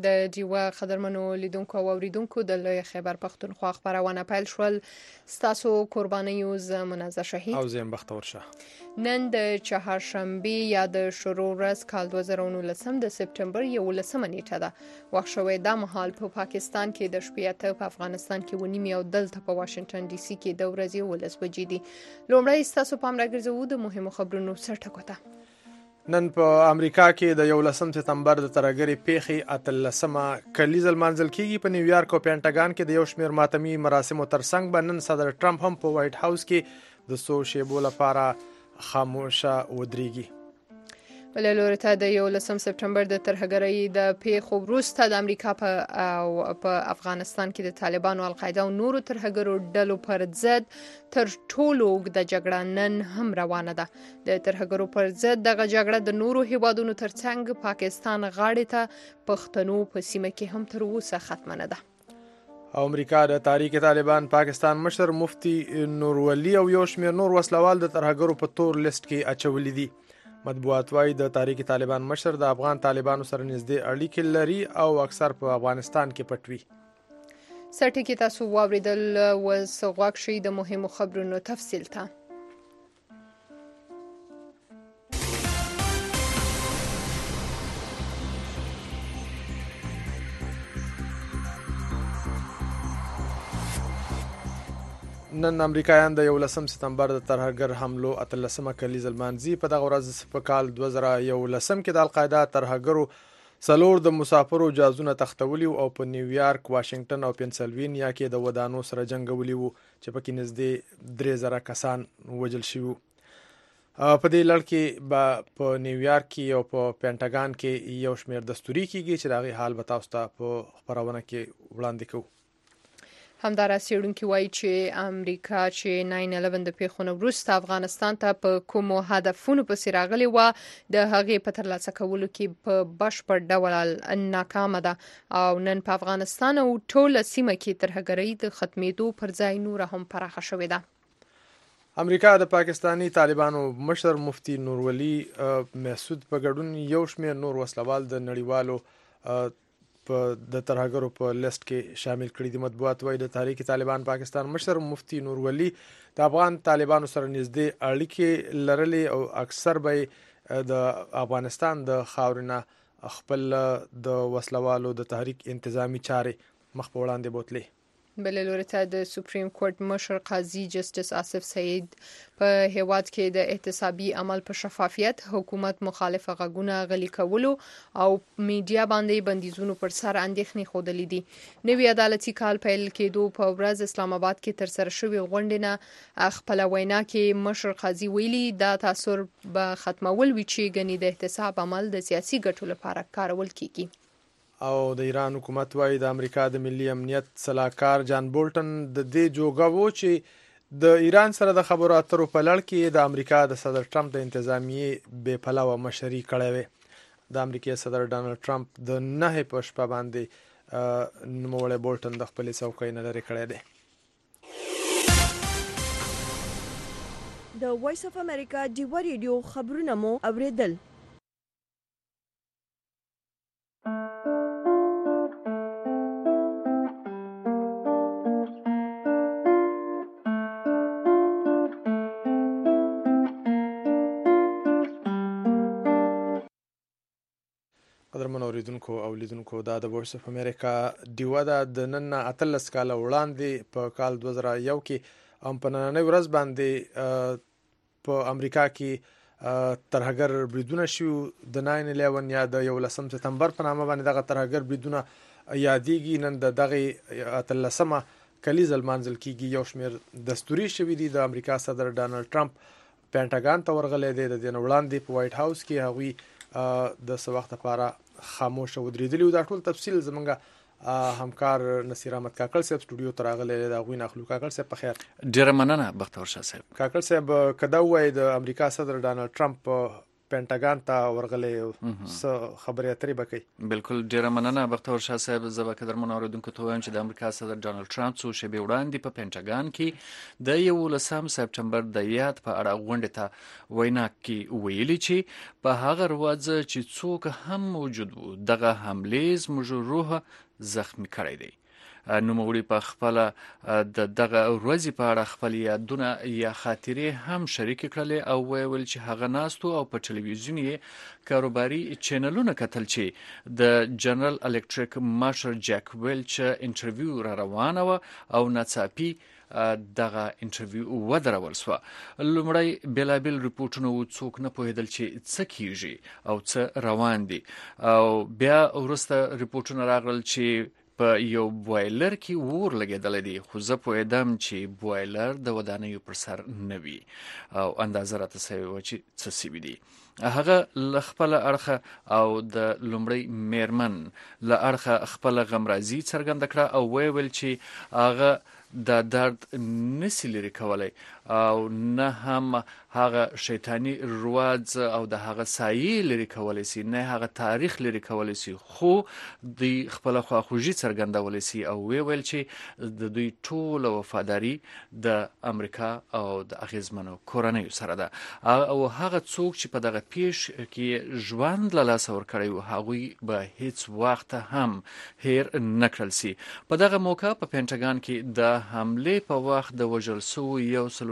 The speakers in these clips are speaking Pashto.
د ډیوا قدرمنو لیدونکو او اوریدونکو د لوی خیبر پښتونخوا خبرونه پیل شول. ستاسو قربانیو منازه شهید او زم بختور شه. نن د چهارشنبه یا د شروع ورځ کال 2019 د سپټمبر 11 نیټه ده. وخت شوی د مهال په پاکستان کې د شپې په افغانستان کې ونیمه او دلته په واشنگټن ډي سي کې د ورځې 11 بجې دي. لومړی ستاسو پام راګرځوو د مهمو خبرونو سرټکوته. نن په امریکا کې د 11 سپتمبر د ترهګرۍ پیښې اتلسمه کلیزه لمانځل کیږي. په نیویارک او پینټاګان کې د یو شمېر ماتمي مراسمو ترڅنګ به نن صدر ټرمپ هم په وایټ هاوس کې د څو شیبو لپاره خاموشه ودرېږي. بل لوري ته د 11 سپټمبر د ترهګرۍ د پیښو وروسته د امریکا په افغانستان کې د طالبانو القاعده او نورو ترهګرو ډلو پر ضد تر ټولو اوږده جګړه نن هم روانه ده. د ترهګرو پر ضد دغه جګړه د نورو هیوادونو ترڅنګ پاکستان غاړې ته پښتنو په سیمه کې هم تر اوسه ختمه نه ده. امریکا د تحریک طالبان پاکستان مشر مفتی نورولي او یو شمېر نور وسلوال د ترهګرو په تور لیست کې اچولي دي. مطبوعات وايي د تحریک طالبان مشر د افغان طالبانو سره نږدې اړیکې لري او اکثر په افغانستان کې پټ وي. سرټکی تاسو واوریدل وس غواړئ شي د مهمو خبرونو تفصیل ته. نن امریکایان د 11 سپتمبر د ترهګر حملو اتلسمه کلیزه لمانځي. په دغه ورځ په کال 2011 کې د القاعده ترهګرو څلور د مسافرو جهازونه تختولي او په نیویارک، واشنگټن او پنسلوینیا کې د ودانو سره جنګولي وو چې پکې نږدې 3000 کسان وژل شوي. په دې لړ کې په نیویارک کې او په پینټاګان کې یو شمېر دستوري کیږي چې دغه حال به تاسو ته په خبرونه کې وړاندې کوو. همدارس څېړونکي وایي چې امریکا چې 9/11 د پیښو وروسته افغانستان ته په کومو هدفونو پسې راغلي و د هغې په ترلاسه کولو کې په بشپړ ډول ناکامه ده او نن په افغانستان او ټوله سیمه کې ترهګرۍ د ختمېدو پر ځای نور هم پراخه شوې ده. امریکا د پاکستانی طالبانو مشر مفتی نورولي مسعود په ګډون یو شمېر نور وسلوال د نړیوالو د ترهګرو په لیست کې شامل کړي دي. مطبوعات وايي د تحریک طالبان پاکستان مشر مفتی نورولي د افغان طالبانو سره نږدې اړیکې لرلې او اکثر به د افغانستان د خاورینه خپل د وسلوالو د تحریک انتظامی چارې مخ په وړاندې بوتلې. بل لوري ته د سپریم کورټ مشر قاضي جسټس آصف سعید په هیواد کې د احتسابي عمل په شفافیت، حکومت مخالف غږونه غلي کولو او میډیا باندې بندیزونو پر سر اندېښنې ښودلې دي. نوی عدالتي کال پیل کېدو په ورځ اسلام آباد کې تر سره شوې غونډې نه خپل وینا کې مشر قاضي ویلي دا تاثر به ختمول وي چې ګنې د احتساب عمل د سیاسي ګټو لپاره کارول کیږي. او د ایران حکومت وايي د امریکا د ملي امنیت صلاحکار جان بولټن د دې جوګه وو چې د ایران سره د خبرو اترو په لړ کې د امریکا د صدر ټرمپ د انتظامیې بې پلوه مشري کړې وه. د امریکا صدر ډانلډ ټرمپ د 9 په شپه باندې نوموړی بولټن د خپلې څوکۍ نه لرې کړی دی. د وایس اف امریکا ډیوا ریډیو خبرونه مو اوریدل. قدرمن اوریدونکو او لیدونکو دا د وایس اف امریکا ډیوا د نن 13 کال وړاندې په کال 2001 کې هم په نننۍ ورځ باندې په امریکا کې ترهګر بریدونه شو. د 9/11 یا د 11 سپتمبر په نامه باندې دغه ترهګر بریدونه یادېږي. نن دغه اتلسمه کلیزه لمانځل کیږي. یو شمېر دستوري شوي دي. د امریکا صدر ډانلډ ټرمپ پینټاګان ته ورغلی دی. د دې نه وړاندې په وایټ هاوس کې هغوی د څه وخت لپاره خاموشه ودرېدلي وو. دا ټول تفصیل زموږ همکار نصیر احمد کاکړ صاحب سټوډیو ته راغلی دی. د هغوی نه اخلو. کاکړ صاحب په خیر. ډېره مننه بختور شاه صاحب. کاکړ صاحب که دا ووایي د امریکا صدر ډانلډ ټرمپ پینټاګان ته ورغلې څه خبرې اترې به کوي. بالکل ډیره مننه بختور شاه صاحب. زه به قدرمنو اوریدونکو ته وایم چې د امریکا صدر ډانلډ ټرمپ څو شېبې وړاندې په پینټاګان کې د 11 سپټمبر د یاد په اړه غونډې ته وینا کې ویلي چې په هغه ورځ چې څوک هم موجود وو دغه حملې زموږ روح زخمی کړی دی. نوموړي په خپل د دغه ورځې په اړه خپل یادونه یا خاطرې هم شریک کړلې او ویل چې هغه ناستو او په ټلویزیون یې کاروباري چینلونه کتل چې د جنرال الکتریک مشر جک ویلچ انټرویو را روانه و او ناڅاپي دغه انټرویو ودرول شو. لومړی بېلابېل ریپورټونه و، څوک نه پوهېدل چې څه کیږي او څه روان دي، او بیا وروسته ریپورټونه راغلل چې په یو بوایلر کې اور لګېدلی دی، خو زه پوهېدم چې بوایلر د ودانیو پر سر نه وي او اندازه راته سوې وه چې څه سوي دي. هغه له خپله اړخه او د لومړۍ میرمن له اړخه خپله غمرازي څرګنده کړه او ویل چې هغه د درد نسی لري کولی او نه هم هغه شیطانی رواج او د هغه سایه لري کولی سي، نه هغه تاریخ لري کولی سي، خو د خپل خواخوږي څرګندولی سي او ویل چې د دوی ټول وفاداری د امریکا او د اغیزمنو کورنیو سره ده او هغه څوک چې په دغه پیش کې ژوند له لاسه ورکړی و هغوی به هیڅ وخت هم هیر نکړل سي. په دغه موقع په پینټاګان کې د حملې په وخت د وژل شوو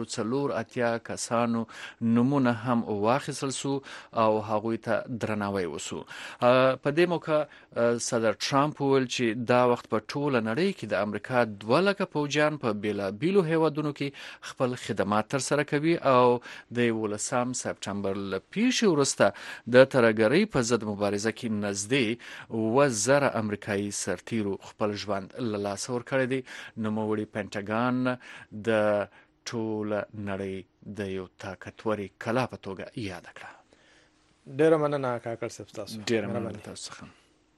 184 کسانو نمونه هم واخیستل سو او هغوی ته درناوی وسو. په دې موقع صدر ټرمپ ویل چې دا وخت په ټوله نړۍ کې د امریکا 2 لکه پوځیان په بیلابیلو هیوادونو کې خپل خدمات ترسره کوي او د 11 سپټمبر له پیښې وروسته د ترهګرۍ په ضد مبارزه کې نږدې 1000 امریکایي سرتیرو خپل ژوند له لاسه ورکړی دی. نوموړي پینټاګان د ټول نړۍ د یو طاقتوري کلا په توګه یاد کړه. ډیره مننه کاکړ صاحب تاسو. ډیره مننه تاسو څخه.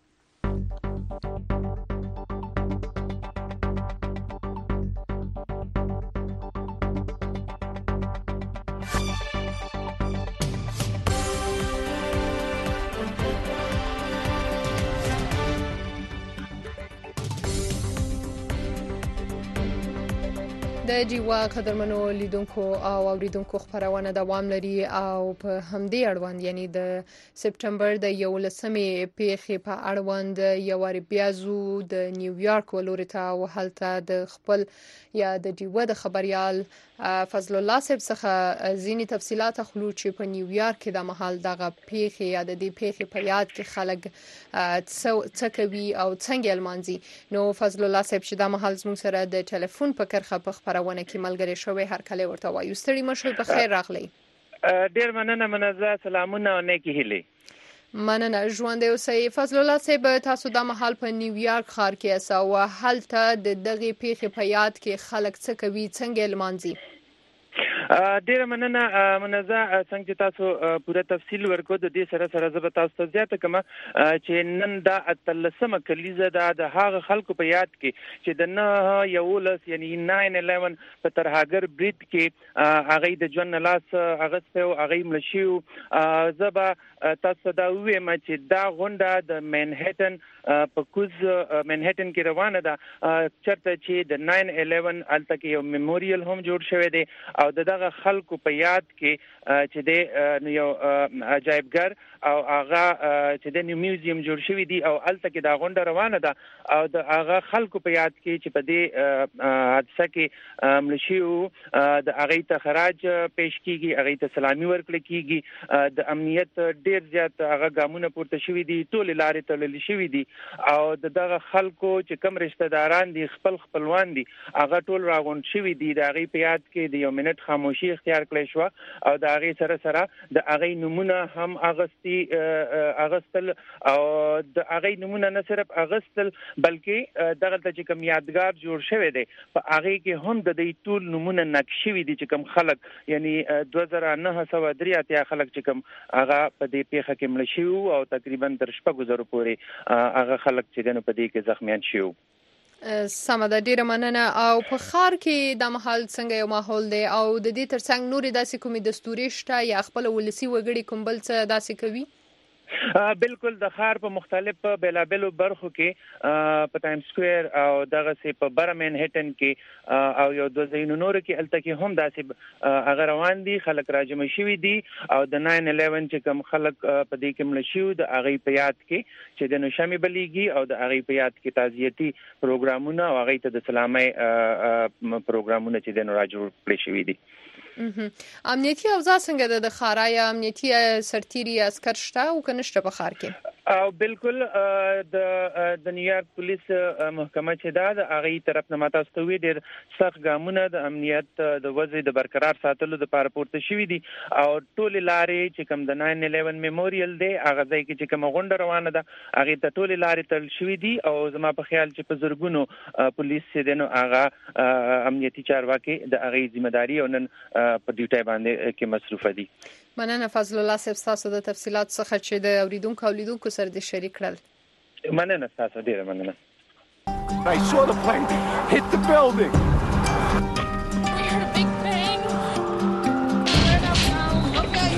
د جیوا قدرمنو لیدونکو او اوریدونکو خبرونه دوام لري او په همدې اړوند یعنی د سپټمبر د 11مې پیښې په اړوند یو واری بیا زو د نیویارک ولوري ته او هلته د خپل یا د جیوا د خبريال فضل الله صاحب څخه ځینی تفصيلات خلو چې په نیویارک کې د محل دغه پیښې یا د دې پیښې په یاد کې خلک څه کوي او څنګه المانزي. نو فضل الله صاحب چې د محل زموږ سره د ټلیفون په کرخه په خبرونه کې ملګری شوی هر کله ورته وایو. ستړي مشوي په خیر راغلی. ډیر مننه منزه سلامونه او نیکی هیلې. مننه ژوند اوسئ. فضل الله صاحب تاسو د محل په نیویارک ښار کې اسا او هلته د دغه پیښې په یاد کې خلک څه کوي څنګه المانزي. ډیره مننه منزه څنګه تاسو پوره تفصیل ورکو د دې سره سره زه به تاسو ته زیاته کوم چې نن دا 13مه کلیزه د هغه خلکو په یاد کې چې د 9/11 یعنی 9/11 په ترهاګر برید کې هغه د ژوند لاس اغسته او هغه ملشیو. زه به تاسو دا وایم چې دا غونډه د منهټن په کوز منهټن کې روانه ده چرته چې د 9/11 الته کې یو میموریل هم جوړ شوی دی او دغه خلکو په یاد کې چې د یو عجایبګر او هغه چې د میوزیم جوړ شوی دی او الته کې دا غونډه روانه ده او د هغه خلکو په یاد کې چې په دې حادثه کې ملشیو د هغه ته خراج پیش کیږي، هغه ته سلامي ورکړل کیږي، د امنیت ډیر زیات هغه ګامونه پورته شوی دي، ټول لارې تړل شوی دي او دغه خلکو چې کم رشتہ داران دي خپلوان دي هغه ټول راغونډ شوی دي. د هغه په یاد کې د یو منټ خاموشي اختیار کړی شو او د هغه سره سره د هغه نمونه هم اغستل او د هغه نمونه نه صرف اغستل بلکې دغه چې کوم یادګار جوړ شوی دی په هغه کې هم د دې ټول نمونه نقشوي دي چې کوم خلک یعنی 2983 خلک چې کوم هغه په دې پیښه کې مړ شو او تقریبا تر 6,000 پورې هغه خلک چې دنه په دې کې زخمیان شو. سمه ده، ډیره مننه. او په ښار کې د محل څنګه یو ماحول دی او د دې ترڅنګ نورې داسې کومې دستوري شته یا خپل ولسی وګړي کوم بل څه داسې کوي؟ بالکل د ښار په مختلفو بیلابلو برخو کې په ټایم سکوير او دغه سي په برمن هټن کې او یو د زینو نور کې الته کې هم داسې هغه روان دي، خلک راجمع شوي دي او د 9/11 چې کوم خلک په دې کې مړ شو د هغه په یاد کې چې د نشمې بلیږي او د هغه په یاد کې تعزیتي پروګرامونه او هغه ته د سلامي پروګرامونه چې د راجو کړی شوي دي. امنیتي اوضاع څنګه د ښارای امنیتي سرتیري عسكر شته او کنيشته په ښار کې؟ او بالکل د نیویارک پولیس محکمه چې د هغه طرف نه ماته استوي ډیر سخت ګامونه د امنیت د وضع د برقرار ساتلو لپاره پورته شوي دي او ټول لارې چې کوم د 9/11 میموریل دی هغه ځای کې چې کوم غونډه روانه ده هغه ته ټول لارې تل شوي دي او زما په خیال چې په زرګونو پولیس چې دنو هغه امنیتي چارواکي د هغه ځمېداري او نن په ډیوټي باندې کې مصروف دي. مننه فضل الله صاحب تاسو د تفصيلات څخه چې د اوریدونکو او لیدونکو سره د شریک کړل. مننه تاسو ډیره مننه. I saw the plane hit the building. I heard a big bang. Okay.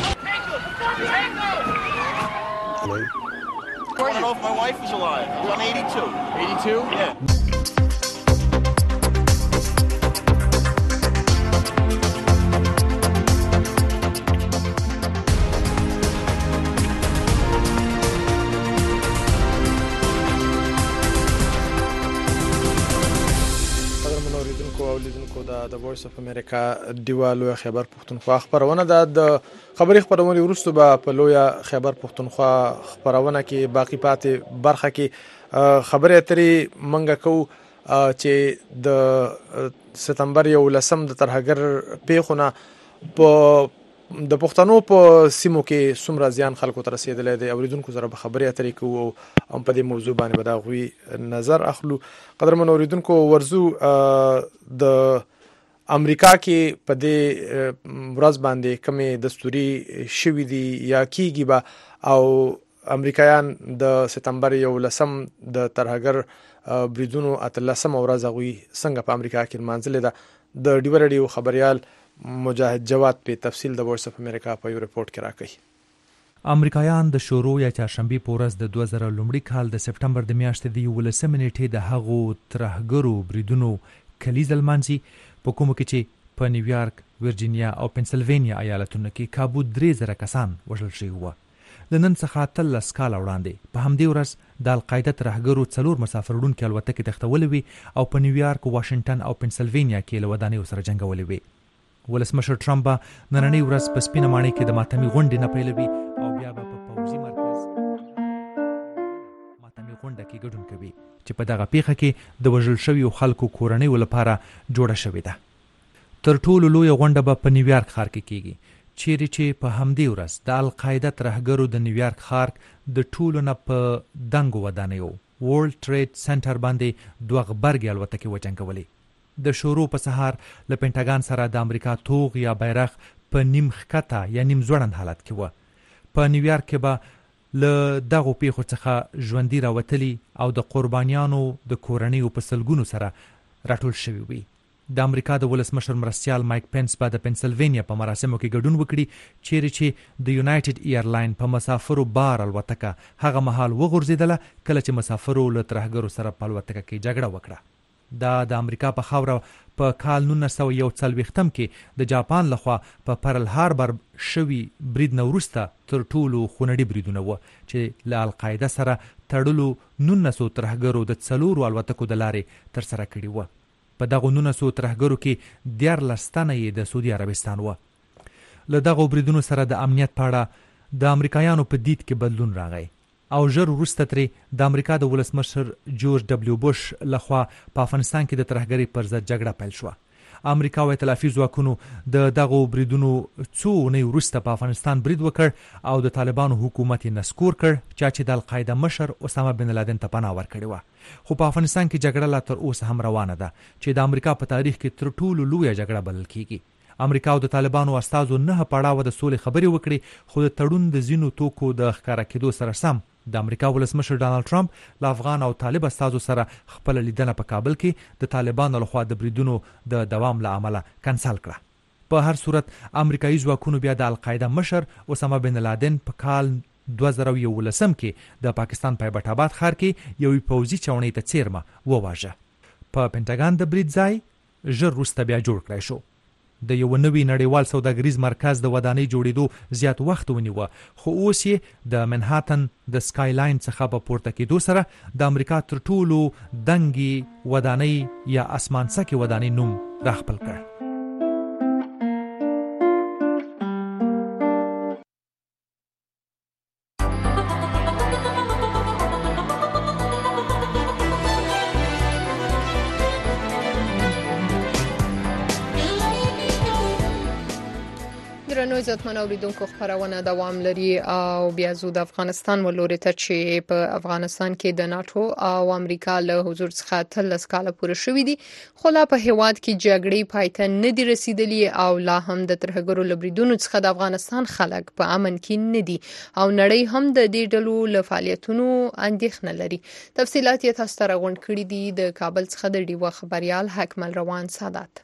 I want to know if my wife is alive. I'm 82. 82? Yeah. د وایس اف امریکا دیوالو خبر پښتونخوا خبرونه د خبري خبرونه ورستو په لویا خبر پښتونخوا خبرونه کې باقی پاتې برخه کې خبره اترې منګه کو چې د ستمبر 11 د ترهګر پیښونه په د پښتنو په سیمو کې څومره ځان خلکو تر رسیدلې دي اوریدونکو سره به خبري اترې کوو او په دې موضوع باندې بداغوي نظر اخلو. قدرمن اوریدونکو ورزو د امریکا کې په دې ورځ باندې کومې دستوري شوې دي یا کیږي به او امریکایان د ستمبر 11 د ترهګر بریدونو اتلسم ورځ غوي څنګه په امریکا کې منځله ده د ډیو رادیو خبريال مجاهد جواد په تفصیل د وایس اف امریکا په یو ریپورت کې راکړي. امریکایان د شورو یا چهارشنبه په ورځ د 2000 لومړي کال د سپټمبر د میاشتې د 11 نیټې د هغو ترهګرو بریدونو کلیز المانزي په کومو کې چې په نیویارک، ورجینیا او پنسلوانیا ایالتونو کې کابو 3000 کسان وژل شوي وو. د نن څخه 13 کال وړاندې په همدې ورځ د القاعده ترهګرو 4 مسافر وړونکي الوتکې تختولې وي او په نیویارک، واشنگټن او پنسلوانیا کې له ودانیو سره جنګولې وي. ولسمشر ټرمپ نننۍ ورځ په سپینه ماڼۍ کې د ماتمي غونډې نه پیلوي او بیا به په پوځي مرکز ماتمي غونډه کې ګډون کوي چې په دغه پیښه کې د وژل شویو خلکو کورنۍ لپاره جوړه شوې ده. تر ټولو لوی غونډه به په نیویارک ښار کې کیږي چیرې چې په همدې ورځ د القاعده ترهګرو د نیویارک ښار د ټولو نه په دنګو ودانیو ورلد ټریډ سنټر باندې دوه غبرګې الوتکې وجنګولې. د شورو په سهار له پینټاګان سره د امریکا توغ یا بیرغ په نیم ښکته یا نیم ځوړند حالت کې و. په نیویارک کې به له دغو پیښو څخه ژوندي راوتلي او د قربانیانو د کورنیو په سلګونو سره راټول شوي وي. د امریکا د ولسمشر مرستیال مایک پنس به د پنسلوانیا په مراسمو کې ګډون وکړي چیرې چې د یونایټډ ایرلاین په مسافرو بار الوتکه هغه مهال وغورځېدله کله چې مسافرو له ترهګرو سره په الوتکه کې جګړه وکړه. دا د امریکا په خاوره په کال 1941 کې د جاپان لخوا په پرل هاربر شوی برید نه وروسته تر ټولو خونړي بریدونه و چې له القاعده سره تړلو 1900 ترهګرو د 4 الوتکو د لارې تر سره کړي و. په دغه 1900 ترهګرو کې 14 تنه د سعودي عربستان و. له دغه بریدونو سره د امنیت په اړه د امریکایانو په دید کې بدلون راغی او ژر وروسته ترې د امریکا د ولسمشر جورج دبلیو بوش لخوا په افغانستان کې د ترهګرۍ پر ضد جګړه پیل شوه. امریکا او ائتلافي ځواکونو د دغو بریدونو څو اونۍ وروسته په افغانستان برید وکړ او د طالبانو حکومت یې نسکور کړ چې د القاعده مشر اسامه بن لادن ته پناه ورکړې وه. خو په افغانستان کې جګړه لا تر اوسه هم روانه ده چې د امریکا په تاریخ کې تر ټولو لویه جګړه بلل کیږي. امریکا او د طالبانو استازو 9 پړاوه د سولې خبرې وکړي، خو د تړون د ځینو توکو د ښکارا کېدو سره سم د امریکا ولسمشر ډانلډ ټرمپ له افغان او طالب استازو سره خپل لیدنه په کابل کې د طالبانو لخوا د بریدونو د دوام له امله کنسل کړه. په هر صورت امریکایي ځواکونو بیا د القاعده مشر اسامه بن لادن په کال 2011 کې د پاکستان په ایبټ آباد ښار کې یوې پوځي چاونۍ ته څیرمه وواژه. په پینټاګان د برید ځای ژر وروسته بیا جوړ کړی شو. د یو نوي نړیوال سوداګریز مرکز د ودانۍ جوړېدو زیات وخت ونیوه، خو اوس یې د منهاتن د سکای لاین څخه په پورته کېدو سره د امریکا تر ټولو دنګې ودانۍ یا اسمانڅکې ودانۍ نوم راخپل کړ. درنو عزتمن اوریدونکو، خبرونه دوام لري او بیا زو د افغانستان ولوري ته چې په افغانستان کې د ناتو او امریکا له حضور څخه 13 کال پوره شوې دي، خو لا په هیواد کې جګړې پایته نه دي رسیدلې او لا هم د ترهګرو لبریدونو څخه د افغانستان خلک په امن کې نه دي او نړۍ هم د دې ډلو له فعالیتونو اندېښنه لري. تفصيلات یې تاسو ته راغونډ کړي دي د کابل څخه د ډیوه خبريال حکمل روان سادات.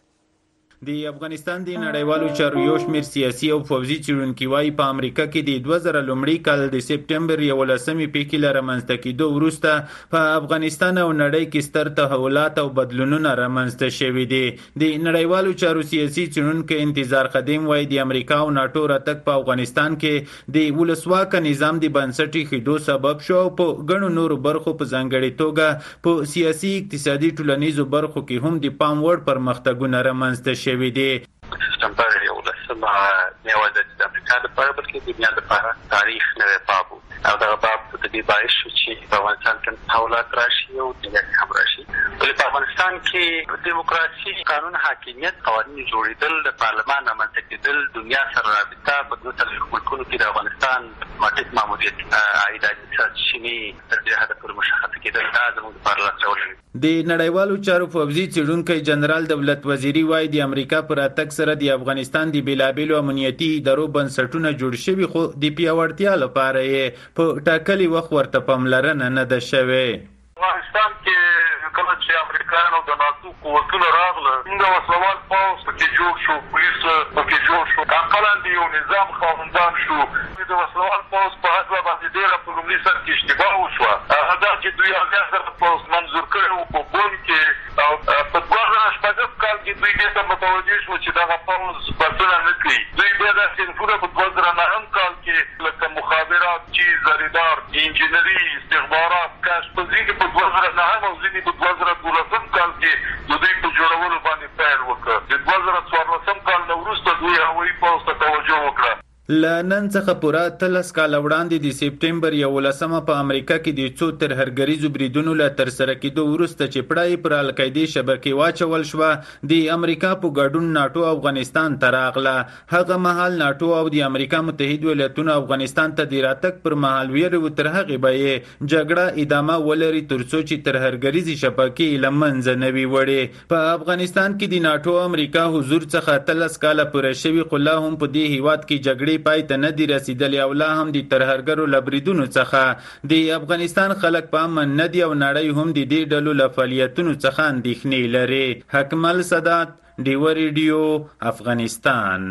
د افغانستان د نړیوالو چارو یو شمېر سیاسي او پوځي څېړونکي وایي په امریکا کې د 2000 لومړي کال د سپټمبر 11 پیښې له رامنځته کېدو وروسته په افغانستان او نړۍ کې ستر تحولات او بدلونونه رامنځته شوي دي. د نړیوالو چارو سیاسي څېړونکي انتظار قدیم وایي د امریکا او ناتو راتګ په افغانستان کې د ولسواکه نظام د بنسټ ایښودو سبب شو او په ګڼو نورو برخو په ځانګړې توګه په سیاسي، اقتصادي، ټولنیزو برخو کې هم د پام وړ پرمختګونه رامنځته شوي دي. سپټمبر 11 نه یوازې د امریکا لپاره بلکې د دنیا لپاره تاریخ نوی باب او دغه باب د دې باعث شو چې په افغانستان کې تحولات راشي او دنیا کې هم راشي. په افغانستان کې دیموکراسي، قانون حاکمیت، قوانین جوړېدل، د پارلمان رامنځته کېدل، دنیا سره رابطه په 2 ملکونو کې د افغانستان مټیک ماموریت عایداتي سرچینې تر دې حده پورې مشخص کېدل دا زموږ لپاره لاسته د نړیوالو چارو پوځي څېړونکی جنرال دولت وزیري وایي د امریکا پر راتګ سره د افغانستان د بېلابېلو امنیتي ادارو بنسټونه جوړ شوي، خو د پیاوړتیا لپاره یې په ټاکلي وخت ورته پاملرنه نه ده شوې. افغانستان کې کله چې امریکایانو د ناتو قوتونه راغله، څنګه وسلوال پوځ پکې جوړ شو، پولیس پکې جوړ شو، اقلا د یو نظام خاوندان شو. د وسلوال پوځ په هڅه باندې ډېره په لومړي سر کې اشتباه وشوه. هغه چې دوی هغه پوځ منظور کړی و په بون کې او په 2014 کال کې دوی دې ته متوجه شو چې دغه پوځ بسنه نه کوي. دوی بیا دا صنفونه په 2009 کال کې لکه مخابرات، چیز، زریدار، انجینري، استخبارات، کشف ځینې په 2009 او ځینې په 2012 کال کې د دوی په جوړولو باندې پیل وکړ. د 2014 کال نه وروسته دوی هوایي پوځ ته توجه وکړه. له نن څخه پوره 13 کاله وړاندې د سپټمبر 11 په امریکا کې د څو ترهګریزو بریدونو له ترسره کېدو وروسته چې پړای پر القاعدې شبکې واچول شوه، د امریکا په ګډون ناتو افغانستان ته راغله. هغه مهال ناتو او د امریکا متحد ایالتونو افغانستان ته د راتګ پر مهال ویره تر هغې به یې جګړه ادامه ولري ترڅو چې ترهګریزې شبکې له منځه نه وي وړې. په افغانستان کې د ناتو امریکا حضور څخه 13 کاله پوره شوي، خو لا هم په دې هیواد کې جګړې پای ته نه دي رسیدلې او لا هم د ترهګرو له بریدونو څخه د افغانستان خلک په امن نه دي او نړۍ هم د دې ډلو له فعالیتونو څخه اندېښنې لري. حکمل سادات، ډیوه ریډیو، افغانستان.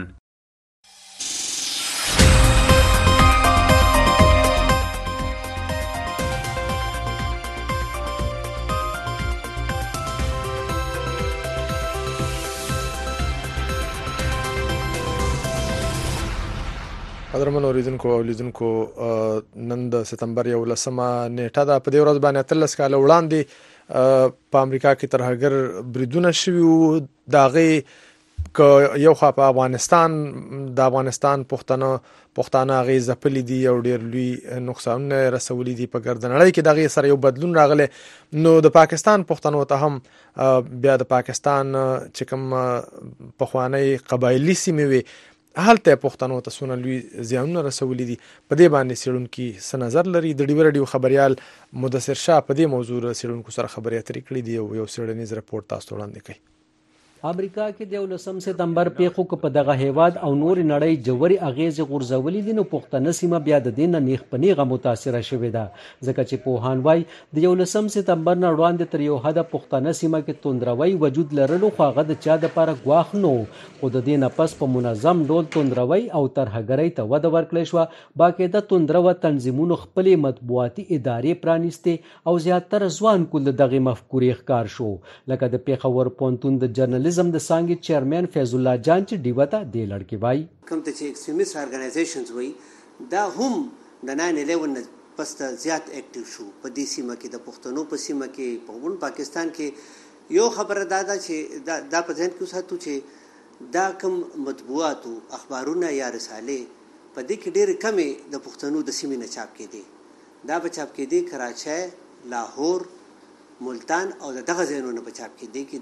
قدرمن اوریدونکو او لیدونکو، نن د سپتمبر 11 نیټه ده. په دې ورځ باندې 13 کال وړاندې په امریکا کې ترهګر بریدونه شوي وو. د هغې که یو خوا په افغانستان پښتانه هغې ځپلي دي او ډېر لوی نقصانونه رسولي دي. په ګرد نړۍ کې د هغې سره یو بدلون راغلی. نو د پاکستان پښتنو ته هم بیا د پاکستان چې کوم پخوانی قبایلي سیمې وي هلته پښتنو ته څونه لوی زیانونه رسولي دي. په دې باندې څېړونکي څه نظر لري؟ د ډیوه ریډیو خبریال مدثر شاه په دې موضوع څېړونکو سره خبرې اترې کړې دي او یو څېړنیز رپورټ تاسو ته وړاندې کوي. امریکا کې د 19 سپتمبر پیښو په دغه هیواد او نور نړۍ جوړي اغیزې غورځولې دي نو پښتنه سیمه بیا د دین نیغ پنیغه متاثره شوې ده ځکه چې پوهان وایي د 19 سپتمبر نه وړاندې تر یو حد پښتنه سیمه کې توندروي وجود لرلو خو هغه د چا د لپاره ګواښ نو خو د دې نه پس په منظم ډول توندروي او ترهګرۍ ته وده ورکړې شوه باقاعده توندروه تنظیمونو خپلې مطبوعاتي ادارې پرانیستې او زیاتره ځوان کول دغه مفکورې ښکار شو لکه د پیښور پوهنتون د جرنالیزم د څانګې چیرمن فیض الله جان چې ډیوه ته د لړکي وای کوم چې ایکستریمیست ارګنایزیشنز وای دا هم د 9/11 پس زیات اکټیو شو په دې سیمه کې د پښتنو په سیمه کې په ون پاکستان کې یو خبره دا چې دا په ځین کې ساتو چې دا کوم مطبوعات او اخبارونه یا رسالې په دې کې ډېر کمې د پښتنو د سیمې نه چاپ کېدي دا په چاپ کېدي کراچۍ لاهور ملتان او دغه ځایونو په چاپ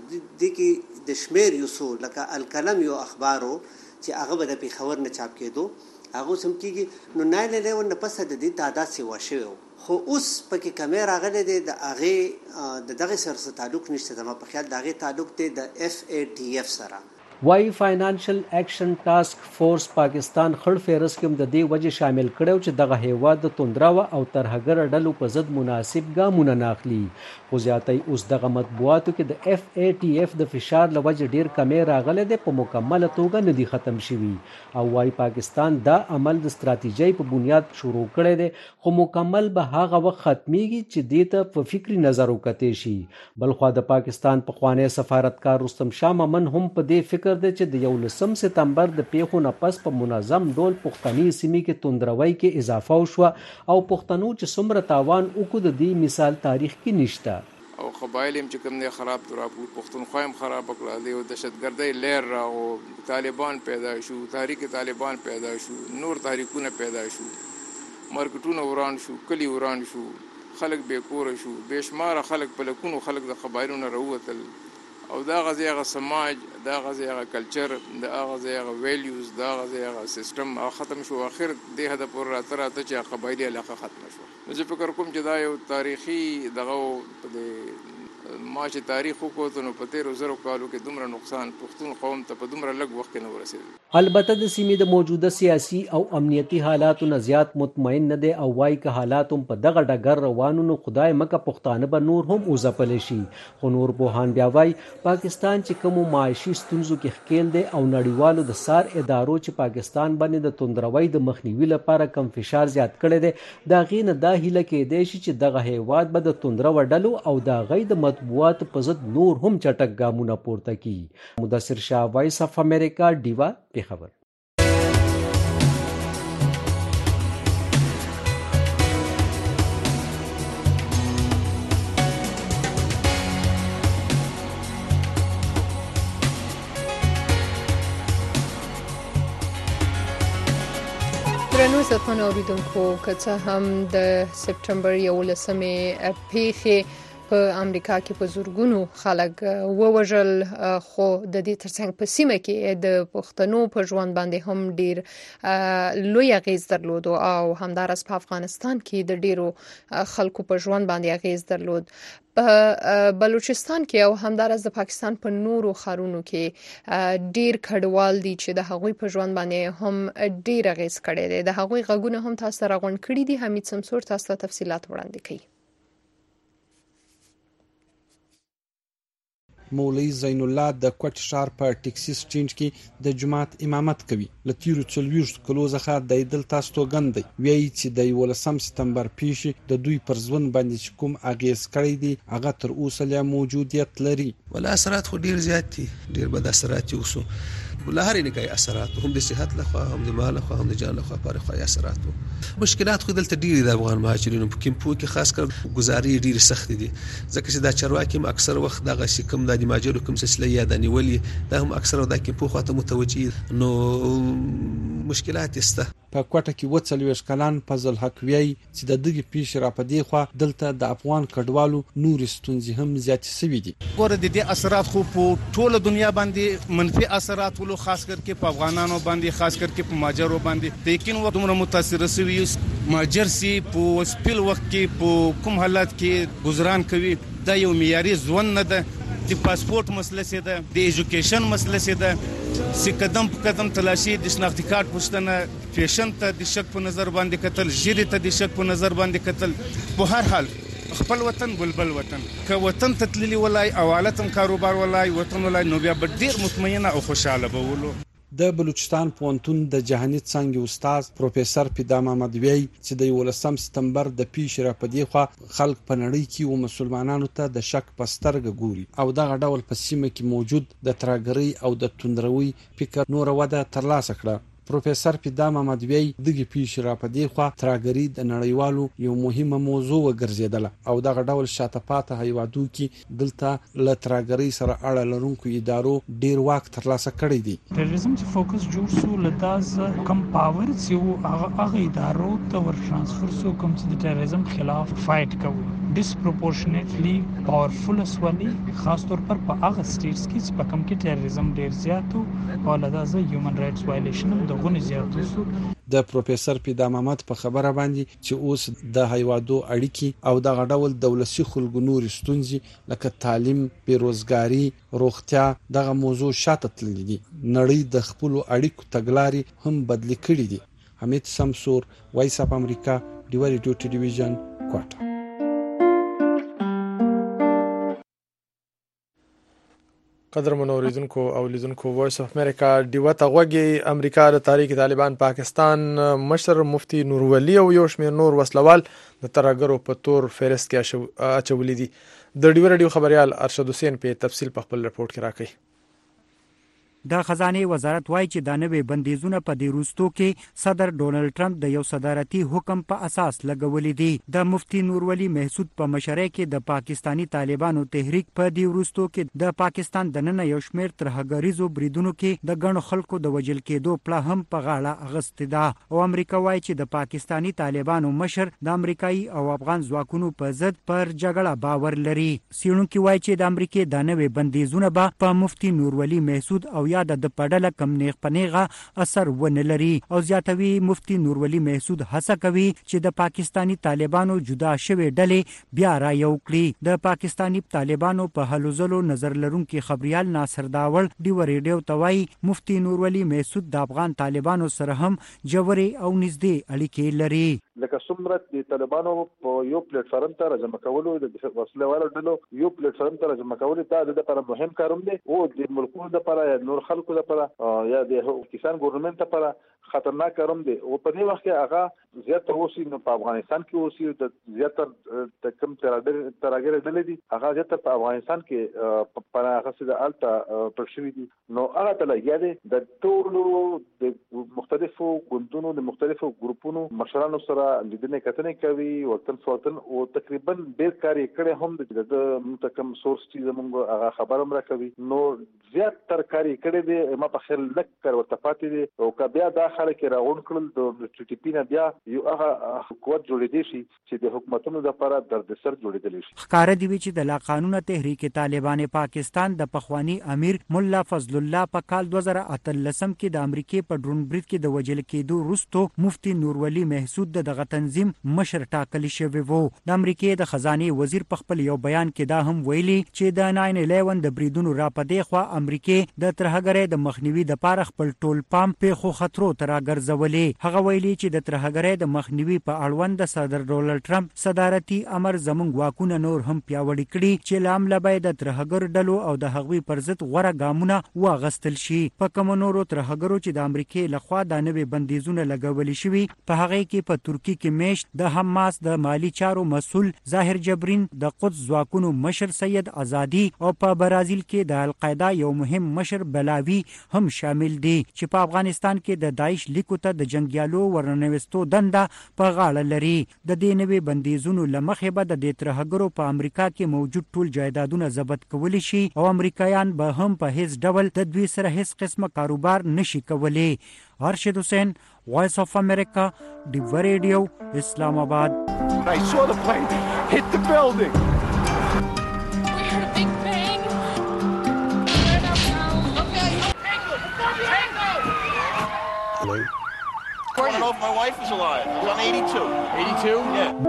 کې د شمیر یو څو لکه القلم یو اخبارو چې هغه به د پیښور نه چاپ کېدو هغه سم کېږي نو 9/11 نه پس د دې تعداد سیوا شوی خو اوس پکې کمې راغلي دي د هغې د دغه سره تعلق نشته زما په خیال د هغې تعلق دی د FATF سره وای فاینانشل اکشن ټاسک فورس پاکستان خړ فهرست کې د دې وجه شامل کړو چې دغه هیواد د توندراوه او ترهګر ډلو په ضد مناسب ګامونه ناخلي خو زیاتای اوس دغه مطبوعاتو کې د FATF د فشار لوجه ډیر کمې راغله د په مکمل توګه نه دي ختم شوي او وای پاکستان دا عمل د ستراتیژي په بنیاد شروع کړی دی خو مکمل به هغه وخت ختميږي چې دې ته په فکری نظر وکړي شي بلخو د پاکستان په خوانی سفارتکار رستم شاه ممن هم په دې فکر د چې د 19 سپتمبر د پیښو نه پس په منظم ډول پښتني سیمې کې توندروي کې اضافه وشو او پښتنو چې څومره تاوان وکړ د دې مثال تاریخ کې نشته او قبایل هم چې کوم نه خراب ترابو پښتونخوا هم خراب کړل دی او دهشتګردۍ لهر را او طالبان پیدا شو تحریک طالبان پیدا شو نور تحریکونه پیدا شو مارکټونه وران شو کلی وران شو خلک بیکور شو بشمار خلک په لکونو خلک د قبایلونو راوتل او دا غزي هغه سماج دا غزي هغه کلچر دا غزي هغه ویلیوز دا غزي هغه سیستم ختم شو اخر دې هدا پر راتره ته چې قبایلی علاقه ختم شو نو زه فکر کوم چې دا یو تاریخي دغه په ما چې تاریخ وکړو نو په 1300 کالو کې دومره نقصان پښتون قوم ته په دومره لږ وخت کې نه ورسېد البته د سیمې د موجوده سیاسي او امنیتي حالاتو نه زیات مطمئن نه دي او وايي که حالات هم په دغه ډګر روانو نو خدای مکه پښتانه به نور هم اوځپل شي خو نور بوهان بیا وايي پاکستان چې کوم معاشي ستونزو کې ښکیل دي او نړیوالو د سار ادارو چې پاکستان باندې د توندروي د مخنیوي لپاره کم فشار زیات کړي دي دا غینه دا هیله کې دی چې دغه هیواد به د توندرو ډلو او دا غي د مطبوعات په ضد نور هم چټک ګامونه پورته کی مدثر شاه وایس اف امریکا ډیوا پیښور درنو ستمنو اوریدونکو که څه هم د سپټمبر 11 پیښې په امریکا کې په زورګونو خلک ووژل خو د دې ترڅنګ په سیمه کې د پښتنو په ژوند باندې هم ډیر لوی اغیز درلود او همدارس په افغانستان کې د ډیرو خلکو په ژوند باندې اغیز درلود په بلوچستان کې او همدارس د پاکستان په نورو ښارونو کې ډیر کډوال دي چې د هغوی په ژوند باندې هم ډیر اغیز کړی دی د هغوی غږونه هم تاسو راغونډ کړي دي حمید سمسور تاسو ته تفصيلات وړاندې کوي مولوی زین الله د کوټ شهر په ټکساس چینج کې د جماعت امامت کوي لتیرو 40 کلو ځخه د ایدل تاسو توګند وی چې د 11 سپتمبر پیښې د دوی پر ځوان باندې کوم اغیز کړی دی هغه تر اوسه لا موجودیت لري ولا اثرات خو ډیر زیات دي ډیر بد اثرات اوسو ولا هر نه کوي اثرات هم د صحت له خوا هم د مال له خوا هم د جان له خوا پر خو اثرات مشکلات خو دلته ډیر د افغان مهاجرینو په کیمپو کې خاص کر گزاري ډیر سخت دي ځکه چې دا چرواکي اکثر وخت دغه شکم د مهاجرو کوم سلسله یاد نیولې دا هم اکثر د کیمپو خواته متوجي نو مشکلات است په کوټه کې وڅلوي کلان فضل حق وی چې د دغه پیښ را پدې خو دلته د افغان کډوالو نور ستونزې هم زیات شوي دي ګوره د دې اثرات خو په ټوله دنیا باندې منفي اثرات ولو خاص کر کې په افغانانو باندې خاص کر کې په ماجرو باندې لیکن و دومره متاثر شوی ماجر سي په سپیل وخت کې په کوم حالت کې گزاران کوي دا یو معیاري ژوند نه ده د پاسپورت مسله سي ده، د ایجوکیشن مسله سي ده، چې قدم په قدم تلاشي د شناختی کارت پوښتنه، فیشن ته د شک په نظر باندې کتل، ژیرې ته د شک په نظر باندې کتل. په هر حال خپل وطن بلبل وطن که وطن ته تللی ولای او حالتم کاروبار ولای وطن ولای نو بیا به ډیر مطمئنه او خوشاله به ولو. د بلوچستان پوهنتون د جهاني څانګې استاد پروفیسور فدا محمد وی چې د 11 سپتمبر د پیښې را پدې خو خلک په نړۍ کې او مسلمانانو ته د شک پسترګ ګوري او دغه ډول په سیمه کې موجود د تراګری او د توندروي فکر نور وده ترلاسه کړه. پروفیسور فدا محمد وی دغه پیښې را پدې خو تراګری د نړیوالو یو مهمه موضوع وګرځیدله او دغه ډول شاته پاته هیوادو کې دلته ل تراګری سره اړه لرونکو ادارو ډیر واک ترلاسه کړی دی. ټیرریزم چې فوکس جوړ سو لداز کم پاور چې هغه ادارو ته ور ترانسفر سو کوم چې د ټیرریزم خلاف فایټ کوي ډیسپروپورشنټلی پاورفل اسولي خاص طور پر په هغه سټیټس کې چې په کوم کې ټیرریزم ډیر زیاتو او لداز هیومن رائټس وایلیشن دغه زیاتو سو. د پروفیسور فدا محمد په خبره باندې چې اوس د هیوادو اړیکی او د غډول دولتي خلکو نور ستونزې لکه تعلیم، بیروزګاری، روغتیا دغه موضوع شاته تللی دي. نړۍ د خپل اړیکو تګلاري هم بدلی کړې دي. حمید سمسور، وایس اف امریکا، ډیوا ریډیو ټلویزیون، کوټه. قدرمن اوریدونکو او لیدونکو وایس اف امریکا ډیوا ته غوږی امریکا د تحریک طالبان پاکستان مشر مفتی نور ولی او یو شمېر نور وسلوال د ترهګرو په تور فهرست کې اچولي دي. د ډیوا رادیو خبريال ارشد حسین په تفصیل په خپل رپورت کې راکړي. د خزانه وزارت وایي چې د نوې بندیزونه په دې وروستو کې صدر ډونالد ټرمپ د یو صدارتي حکم په اساس لګولې دي. د مفتی نور ولی محسود په مشرۍ کې د پاکستانی طالبانو تحریک په دې وروستو کې د پاکستان د نن یو شمېر ترهګریزو بریدونو کې د ګڼو خلکو د وژل کېدو پله هم په غاړه اغستې ده او امریکا وایي چې د پاکستانی طالبانو مشر د امریکایي او افغان ځواکونو په ضد پر جګړه باور لري. څېړونکي وایي چې د امریکې د نوې بندیزونه به په مفتی نور ولی محسود او یا د پډله کم نیغ پنیغه اثر ونه لري او زیاتوي مفتی نور ولی محسود هڅه کوي چې د پاکستانی طالبانو جدا شوی ډلې بیا را یو کړي. د پاکستانی طالبانو په هلو ځلو نظر لرونکي خبريال ناصر داول ډیوا ریډیو ته وایي مفتی نور ولی محسود د افغان طالبانو سره هم جوړې او نږدې اړیکې لري. لکه څومره د طالبانو په یو پلیټ فارم ته راجمع کولو د وسله والو ډلو یو پلیټ فارم ته راجمع کولو دا د لپاره مهم کاروم دی او د ملکونو لپاره یا نور خلکو لپاره یا د پاکستان ګورنمنت لپاره خطرناک کاروم دی او په دې وخت کې هغه زیات اوسي نو په افغانستان کې اوسي د زیاتر د کم ترهګر ډلې دي هغه زیاتر په افغانستان کې په هغه څه د الټا پرشوي دي نو هغه ته لګیا دي د ټولو د مختلفو ګوندونو د مختلفو ګروپونو مشرانو سره لیدنه کتنه کوي وطن فوتن او تقریبا ډیر کار کړي هم د متکم سورس چې موږ هغه خبرم راکوي نو زیات تر کار کړي دي ما په خیر لک کار ورته پاتې دي او کبیا داخله کې راغون کړل د ټي ټي پی نه بیا یو هغه حکومت جوړې دي چې د حکومتونو لپاره دردسر جوړېدل شي. ښکار دی چې د لا قانون تحریک طالبان پاکستان د پخوانی امیر مولا فضل الله په کال 2013 کې د امریکای په ډرون برید کې د وجل کېدو وروسته مفتی نور ولی محسود دغه تنظیم مشر ټاکل شوی وو. د امریکای د خزانه وزیر په خپل یو بیان کې دا هم ویلي چې د 9/11 د بریدونو را پدې خو امریکای د ترهګرۍ د مخنیوي د پاره خپل ټول پام په خو خطرو تر راګرځولې. هغه ویلي چې د ترهګرۍ د مخنیوي په اړوند د صدر ډونالد ټرمپ صدارتي امر زموږ واکونه نور هم پیاوړي کړي چې لامل به د ترهګر ډلو او د هغوی پر ضد غوړه ګامونه واغستل شي. په کوم نورو ترهګرو چې د امریکای لخوا د نوې بندیزونه لګولې شوي په هغه کې په ترکی کې میشت د حماس د مالی چارو مسول ظاهر جبرین د قدس ځواکونو مشر سید آزادی او په برازیل کې د القاعده یو مهم مشر بلاوی هم شامل دي چې په افغانستان کې د داعش لیکو ته د جنگیالو ورنوستو دنده په غاړه لري. د دې نوې بندیزونو لمخې به د ترهګرو په امریکا کې موجود ټول جایدادونه ضبط کولی شي او امریکایان به هم په هیڅ ډول د دوی سره هیڅ قسمه کاروبار نشي کولی. ارشد حسین، وایس اف امریکا، ډیوا ریډیو، اسلام آباد. I saw the plane hit the building. We heard a big bang. Hello? I want to know if my wife is alive. I'm 82. 82? Yeah.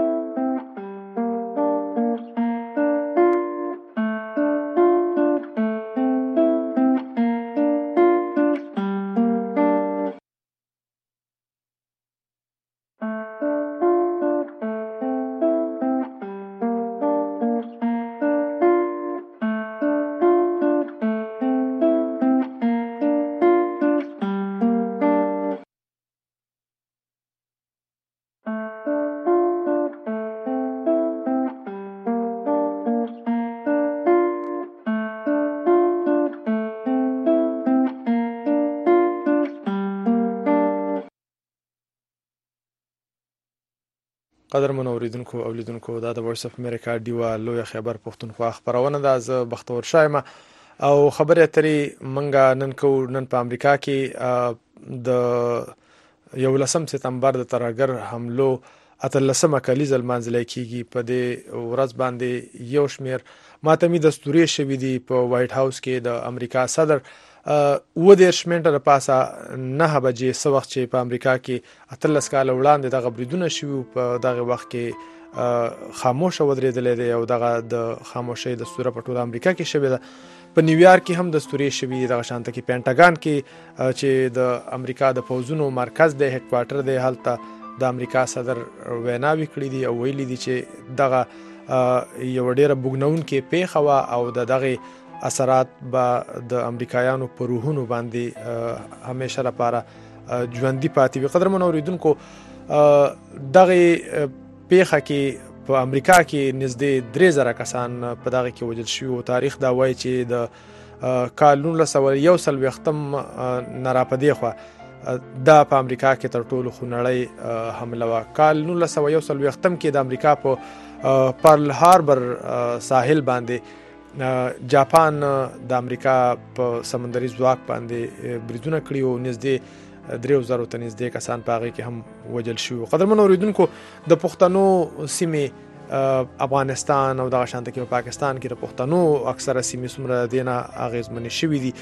قدرمن اوریدونکو او لیدونکو دا د وایس اف امریکا ډیوا لوی خبر پښتونخوا خبرونه ده. ز بختور شایم او خبره تری منګه نن په امریکا کې د 11 سپتمبر د ترهګر حملو اتلسمه کلیزه المنځلای کیږي. په دې ورځ باندې یو شمیر ماتمي دستوري شوې دي په وایټ هاوس کې د امریکا صدر و د شمنټ د پاسه 9 بجې سو وخت چې په امریکا کې اتلس کال وړاندې د غبريدونه شوی په دغه وخت کې خاموش ودرېدل دي او دغه د خاموشي دستور په ټول امریکا کې شوی ده. په نیویارک کې هم دستوري شوی د شانته کې پینټاګان کې چې د امریکا د پوزونو مرکز د هډ کوارټر د حالت د امریکا صدر ویناوي کړی دي او ویلي دي چې دغه یو ډیره بوګنون کې پیښوا او دغه اثرات به د امریکایانو په روحونو باندې همیشه لپاره ژوندۍ پاتې وي. قدرمن اوریدونکو دغه پیښه کې په امریکا کې نږدې 3000 کسان په دغه کې وژل شوي او تاریخ دا وایي چې د کال 1901 ناراپدې خو دا په امریکا کې تر ټولو خونړی حمله وا. کال 1901 کې د امریکا په پرل هاربر ساحل باندې جاپان د امریکا په سمندري ځواک باندې بریدونه کړی او نږدې 3000 ته نږدې کسان په هغه کې هم وژل شوي. قدرمن اوریدونکو د پښتنو سیمې افغانستان او دغه شانته کې په پاکستان کې د پښتنو اکثره سیمې څومره دینه اغیزمنې شوي دي.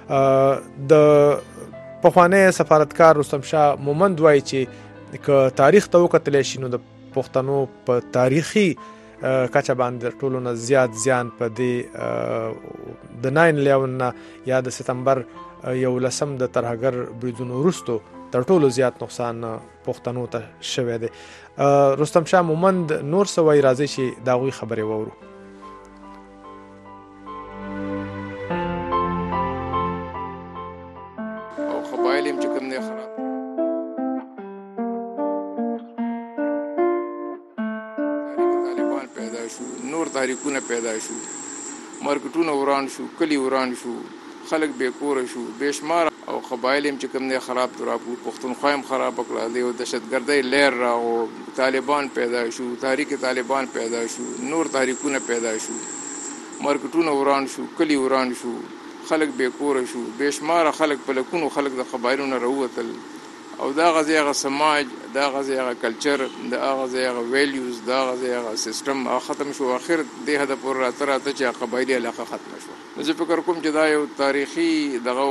د پخوانی سفارتکار رستم شاه مومند وایي چې که تاریخ ته وکتل شي نو د پښتنو په تاریخي کچه باندې ټولو نه زیات زیان په دې د 9/11 یا د سپتمبر 11 د ترهګر بریدونو وروسته تر ټولو زیات نقصان پښتنو ته شوی دی. رستم شاه مومند نور سوي راځي چې دا غوي خبره وورو. او قبایل هم چې کوم نه خراب نور تاریخونه پیدا شو، مارکټونه وران شو، کلی وران شو، خلک بې کوره شو، بېشمار او قبایل هم چې کوم نه خراب ترابو پښتونخوا هم خراب کړل دی او دهشتګردۍ لهر را او طالبان پیدا شو، تحریک طالبان پیدا شو، نور تاریخونه پیدا شو، مارکټونه وران شو، کلی وران شو، خلک بې کوره شو، بېشمار خلک په لکونو خلک د قبایلونو راووتل او دا غزي هغه سماج، دا غزي هغه کلچر، دا غزي هغه ویلیوز، دا غزي هغه سیستم ختم شو. اخر د هدا پر راتره ته چې قبایلی علاقه ختم شو. زه فکر کوم چې دا یو تاریخي دغه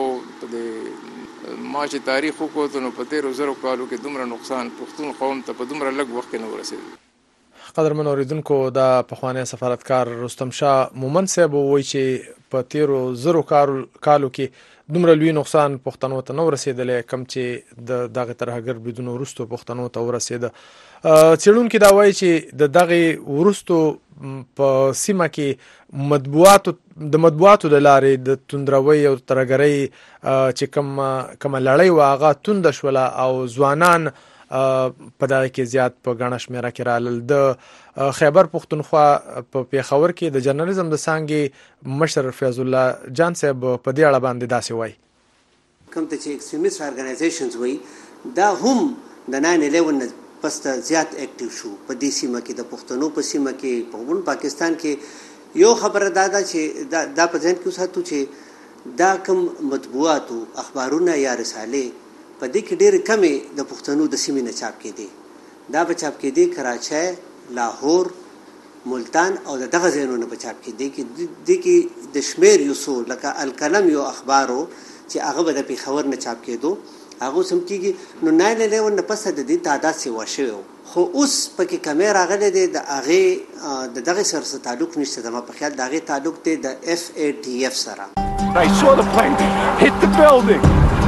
د ما چې تاریخ وکړو نو په 1300 کالو کې دومره نقصان پښتون قوم ته په دومره لږ وخت کې نه ورسېد. قدرمن اوریدونکو دا پخوانی سفارتکار رستم شاه مومند صاحب وایي چې په 1300 کالو کې دومره لوی نقصان پښتنو ته نه ورسېدل کم چې د دغه ترهګر بریدونو وروسته پښتنو ته ورسېد. څېړونکو دا وایي چې د دغه وروسته په سیمه کې مطبوعاتو د لارې د توندروي او ترهګرۍ چې کوم لړۍ واغه توند شوله او ځوانان په دغه کې زیات په غاڼه شمیره کې رالل. د خیبر پښتونخوا په پیښور کې د جرنالیزم د څانګې مشر فیض الله جان صاحب په دې اړه باندې داسې وایي. کوم ته چې ایکستریمیست ارګنایزیشنز وایي دا هم د 9/11 پس زیات اکټیو شو په دې سیمه کې، د پښتنو په سیمه کې، په پاکستان کې. یو خبره دا چې دا په ځین کې وساتو چې دا کوم مطبوعاتو اخبارونه یا رسالې په دې کې ډېر کمې د پښتنو د سیمې نه چاپ کېدي. دا به چاپ کېدي کراچۍ، لاهور، ملتان او دغه ځایونو په چاپ کېدي کې د شمیر یو څو لکه القلم یو اخبارو چې هغه به د پیښور نه چاپ کېدو هغه سم کېږي. نو 9/11 نه پس د دې تعداد سیوا شوی خو اوس پکې کمې راغلی دی. د هغې د دغه سره تعلق نشته. زما په خیال د هغې تعلق دی د FATF سره. I saw the plane hit the building.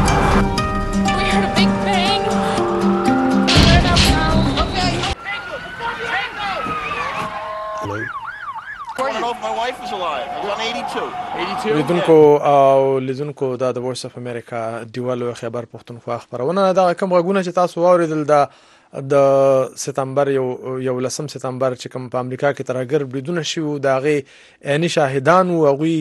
We heard a big bang. Hello. I don't know if my wife is alive. I was on 82. لیدونکو او لیدونکو دا د وایس اف امریکا ډیوالو خبر پښتونخوا خبرونه دا کوم غوونه چې تاسو واوریدل د سپتمبر 11 سپتمبر چې کوم په امریکا کې ترهګر بریدونه شوي دا غي عیني شاهدان او غوي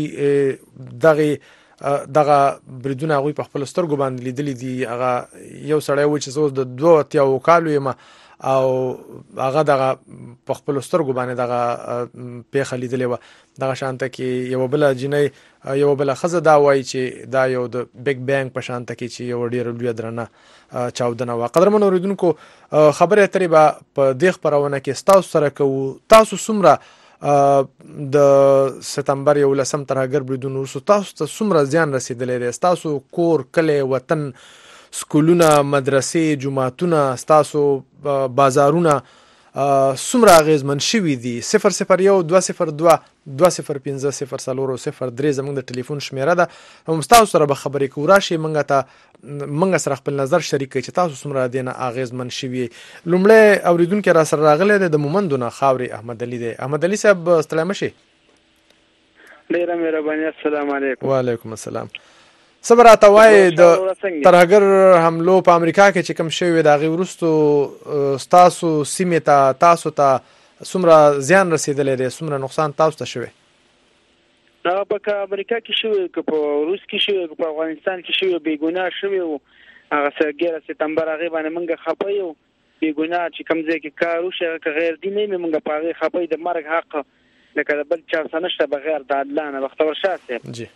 دغه بریدونه غوي په خپل سترګو باندې لیدل دي. هغه یو سړی و چې زه د 2 کالو یم او هغه دغه په خپل سترګو باندې دغه پیښه لیدلې و. دغه شانته کې یو بل جنۍ یو بل خزه دا وایي چې دا یو د بیگ بینګ په شانته کې چې یو ډیر لوی درنه چاودنه و. قدرمن اوریدونکو خبره اترې به په دې خبرونه کې تاسو سره کوو. تاسو څومره د سپتمبر 11 ترهګر بریدونو وروسته تاسو ته څومره زیان رسیدلی دی؟ تاسو کور، کلی، وطن، سکولونه، مدرسې، جماعتونه، تاسو بازارونه څومره اغیزمن شوي دي؟ 001 202 205 04003 زموږ د ټلیفون شمیره ده. هم تاسو سره به خبرې کوو. راشي موږ سره خپل نظر شریک کړئ چې تاسو څومره دینه اغیزمن شوي. لومړی اوریدونکو را سره راغلی دی د مومندونه خاورې احمد علي دی. احمد علي صاحب ستړی مه شئ. ډیره مهرباني. السلام علیکم. وعلیکم السلام. صبر راته وایي د ترهګر حملو په امریکا کې چې کوم شوی د هغې وروستو ستاسو سیمې ته تاسو ته څومره زیان رسېدلی دی؟ څومره نقصان تاسو ته شوی؟ هغه په امریکا کې شوی، که په روس کې شوی، که په افغانستان کې شوی، بې ګناه شوی و. هغه 11 سپتمبر هغې باندې موږ خفه یو. بې ګناه چې کوم ځای کې کار وشي هغه که غیر دیني وي موږ په هغې خفه یو. د مرګ حق لکه د بل چا څه نشته بغیر د الله نه. بختور شاه صاحب جی.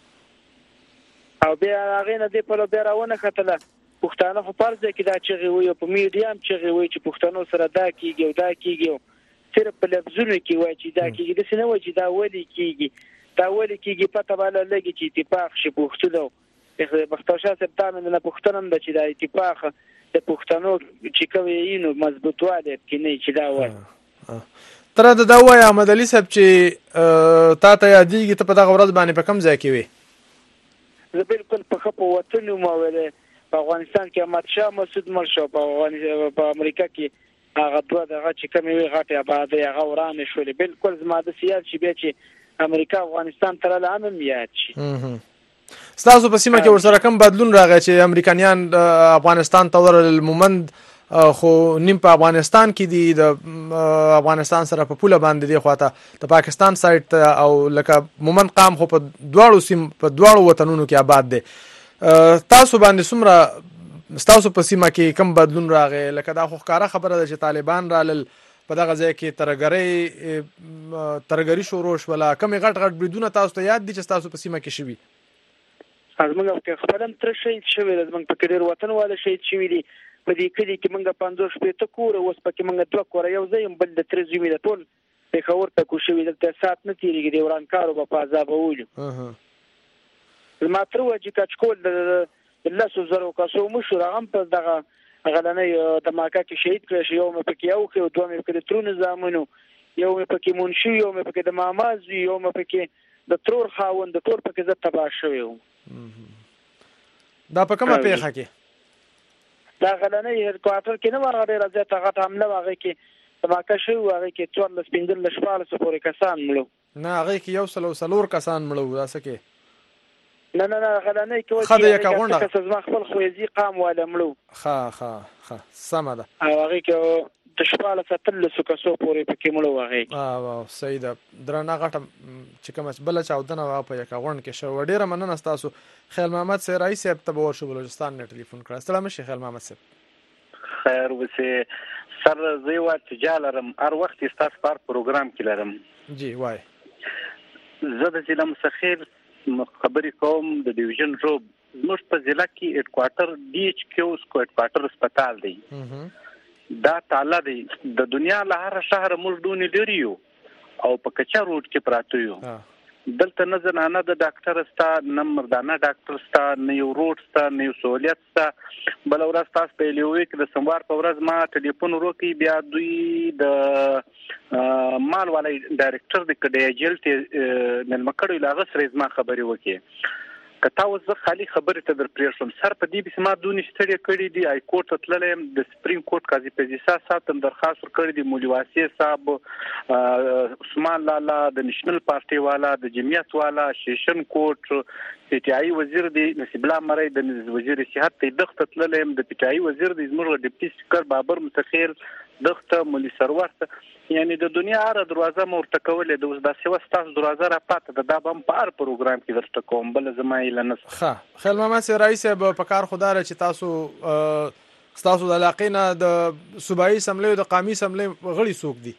او بیا هغې نه دې په بیا راونه ختله پښتانه خو فرض دی چې دا چغې وایي او په میډیا هم چغې وایي چې پښتنو سره دا کېږي او دا کېږي او صرف په لفظونو کې وایي چې دا کېږي. داسې نه وایي چې دا ولې کېږي. دا ولې کېږي پته به لګي چې اتفاق شي پښتون. بختور شاه صاحب دا نه پوښتنه هم ده چې دا اتفاق د پښتنو چې کوي نو مضبوطوالی کې نه چې دا وایي. تر دا وایي احمد علي صاحب چې تا ته یادېږي ته په دغه ورځ باندې په کوم ځای کې وې؟ زه بالکل په ښه په وطن وم. په افغانستان کې احمد شاه مسعود مړ شو. په امریکا کې هغه دوه دغه چې کومې وي غټې ابادۍ هغه ورانې شولې. بالکل زما داسې یاد شي بیا چې امریکا افغانستان ته راله هم یاد شي. ستاسو په سیمه کې ورسره کوم بدلون راغی چې امریکایان افغانستان ته ورغلل؟ مومند خو نیم په افغانستان کې دي، د افغانستان سره په پوله باندې دی خواته د پاکستان سایډ ته، او لکه مومند قام خو په دواړو وطنونو کې آباد دی. تاسو باندې څومره ستاسو په سیمه کې کوم بدلون راغی؟ لکه دا خو ښکاره خبره ده چې طالبان رالل په دغه ځای کې ترهګري شروع شوله. کومې غټ بریدونه تاسو ته یاد دي چې تاسو په سیمه کې شوي؟ زموږ په خپل هم تر شهید شوی دی. زموږ په ډېر وطن والا شهید شوي دي. په دې کلي کې موږ 50 کوره، اوس پکې موږ 2 کوره یو ځای بل د تر زمي د ټول پېښور ته کو شوي. دلته سات نه تیریږي د ورانکارو په عذابولو. زما تر چې کچکول د 10,000 کسو مشر هغه په دغه غلنۍ دماکه کې شهید کړی شو. یو مې پکې یو کې او دوه مې پکې د ترونو زامنو، یو مې پکې منشي، یو مې پکې د ماماز، یو مې پکې د ترور خاوند، ټول پکې زه تباه شوی وم. دا په کومه پیښه کې؟ دا غلنۍ هډکوارټر کې نه وه، هغه ډېره زیاته غټه حمله وه. هغې کې دماکه شوي وو. هغې کې 14 15 پورې کسان مړه. نه هغې کې 104 کسان مړه وو. دا څه کې؟ نه غلنۍ کې وایي زما خپل خویزي قام والا مړه. ښه سمه ده. او هغې کې د 14 کسو پورې پکې مړه وو. هغې صحیح ده. درنه غټه چې کومه بله چاودنه وه په یکه غونډ کې شوه. ډېره مننه ستاسو. خیال محمد سیرایي صاحب ته به ورشو بلوچستان نه ټلیفون کړه. ستړی مه شئ خیال محمد صاحب. خیر اوسې. سر زه یوه ارتجا لرم، هر وخت یې ستاسو په هر پروګرام کې لرم. جی وایي. زه د ضلع مسخیر خبرې کوم د ډیویژن روب. زموږ په ضلع کې هډکوارټر DHQ هډکوارټر هسپتال دی. دا تاله دی. د دنیا له هر شهر موږ ډونې لري یو او په کچا روډ کې پراته یو. دلته نه زنانه د ډاکټر ستا، نه مردانه ډاکټر ستا، نه یو روډ ستا، نه یو سهولیت ستا. بله ورځ تاسو په لیوې کې د سموار په ورځ ما ټلیفون وکړی، بیا دوی د مال والا ډایرکټر د کډیجل ته مېلمه کړی له هغه سره زما خبرې وکړې. که تا اوس زه خالي خبرې ته در پرېږدم، سر په دې پسې ما دونې ستړې کړي دي. های کورټ ته تللی یم، د سپریم کورټ قاضي فیضي صاحب ته درخواست ورکړی دی، مولي واسع صاحب، عثمان لالا د نیشنل پارټي والا، د جمعیت والا، سیشن کورټ، PTI وزیر دی نصیب الله مرۍ د وزیر صحت ته دغه ته تللی یم، د PTI وزیر دی زموږ ډیپټي سپیکر بابر متخیل دغه ته مولي سرور ته. یعنی د دنیا هره دروازه مو ورته کولې. د اوس داسې وه ستاسو دروازه را پاته ده. دا به هم په هر پروګرام کې درته کوم، بله زما هیله نشته. ښه خیال محمد سیرایي صاحب په کار خو دا چې تاسو ستاسو د علاقې نه د صوبایي اسمبلی او د قومي اسمبلی غړي څوک دي؟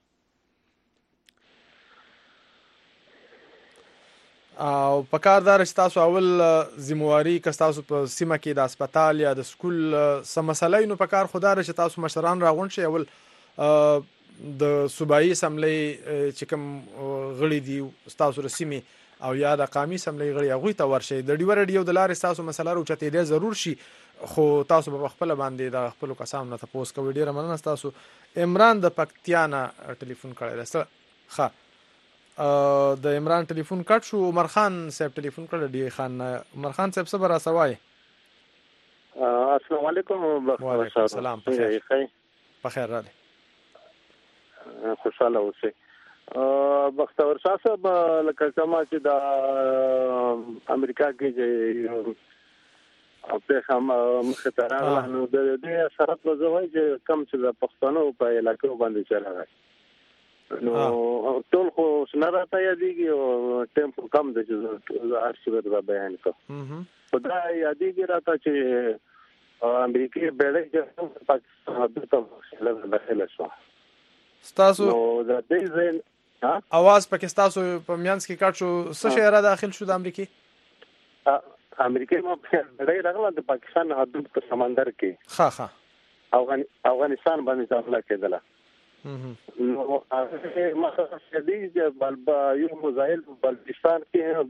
او په کار دار چې تاسو اول ذمہواری که تاسو په سیمه کې د هسپتال یا د سکول سم مسلې نو په کار خدای چې تاسو مشران راغون شي اول د صوبایي اسمبلی چې کوم غړي دي تاسو رسمي او یا د قومي اسمبلی غړي هغه ته ورشي د ډیو ریډیو د لارې تاسو مسله راوچته دي ضرور شي خو تاسو په خپل باندې د خپل کسانو ته پوس کوي. ډیره مننه تاسو. عمران د پکتیانا ټلیفون کړی دی. ښه د عمران ټلیفون کټ شو. عمر خان صاحب ټلیفون کړی دی. خان عمر خان صاحب څه برا سوای؟ السلام علیکم. وعلیکم السلام. بخیر راغلی. خوشاله اوسئ. بختور شاه صاحب لکه کما چې د امریکا کې چې په مخه تر راغله نو د دې شرط وځوي چې کم چې د پښتنو په علاقو باندې چلاره نو ټول خو سنره ته یادېږي او ټیمپو کم د چې ارشیور دا بیان کوم خدا یادېږي راته چې امریکای بیړۍ چې پاکستان ته داخله شو ستاسو نو د دې ځین اواز پاکستان په میانس کې کټ شو. څه شی را داخل شو د امریکای؟ امریکای ما بیړۍ راغله د پاکستان حدود په سمندر کې. ښه افغانستان باندې حمله کېدله. نو هغه مثلا شدید بلبا یو مزایل بلوچستان کې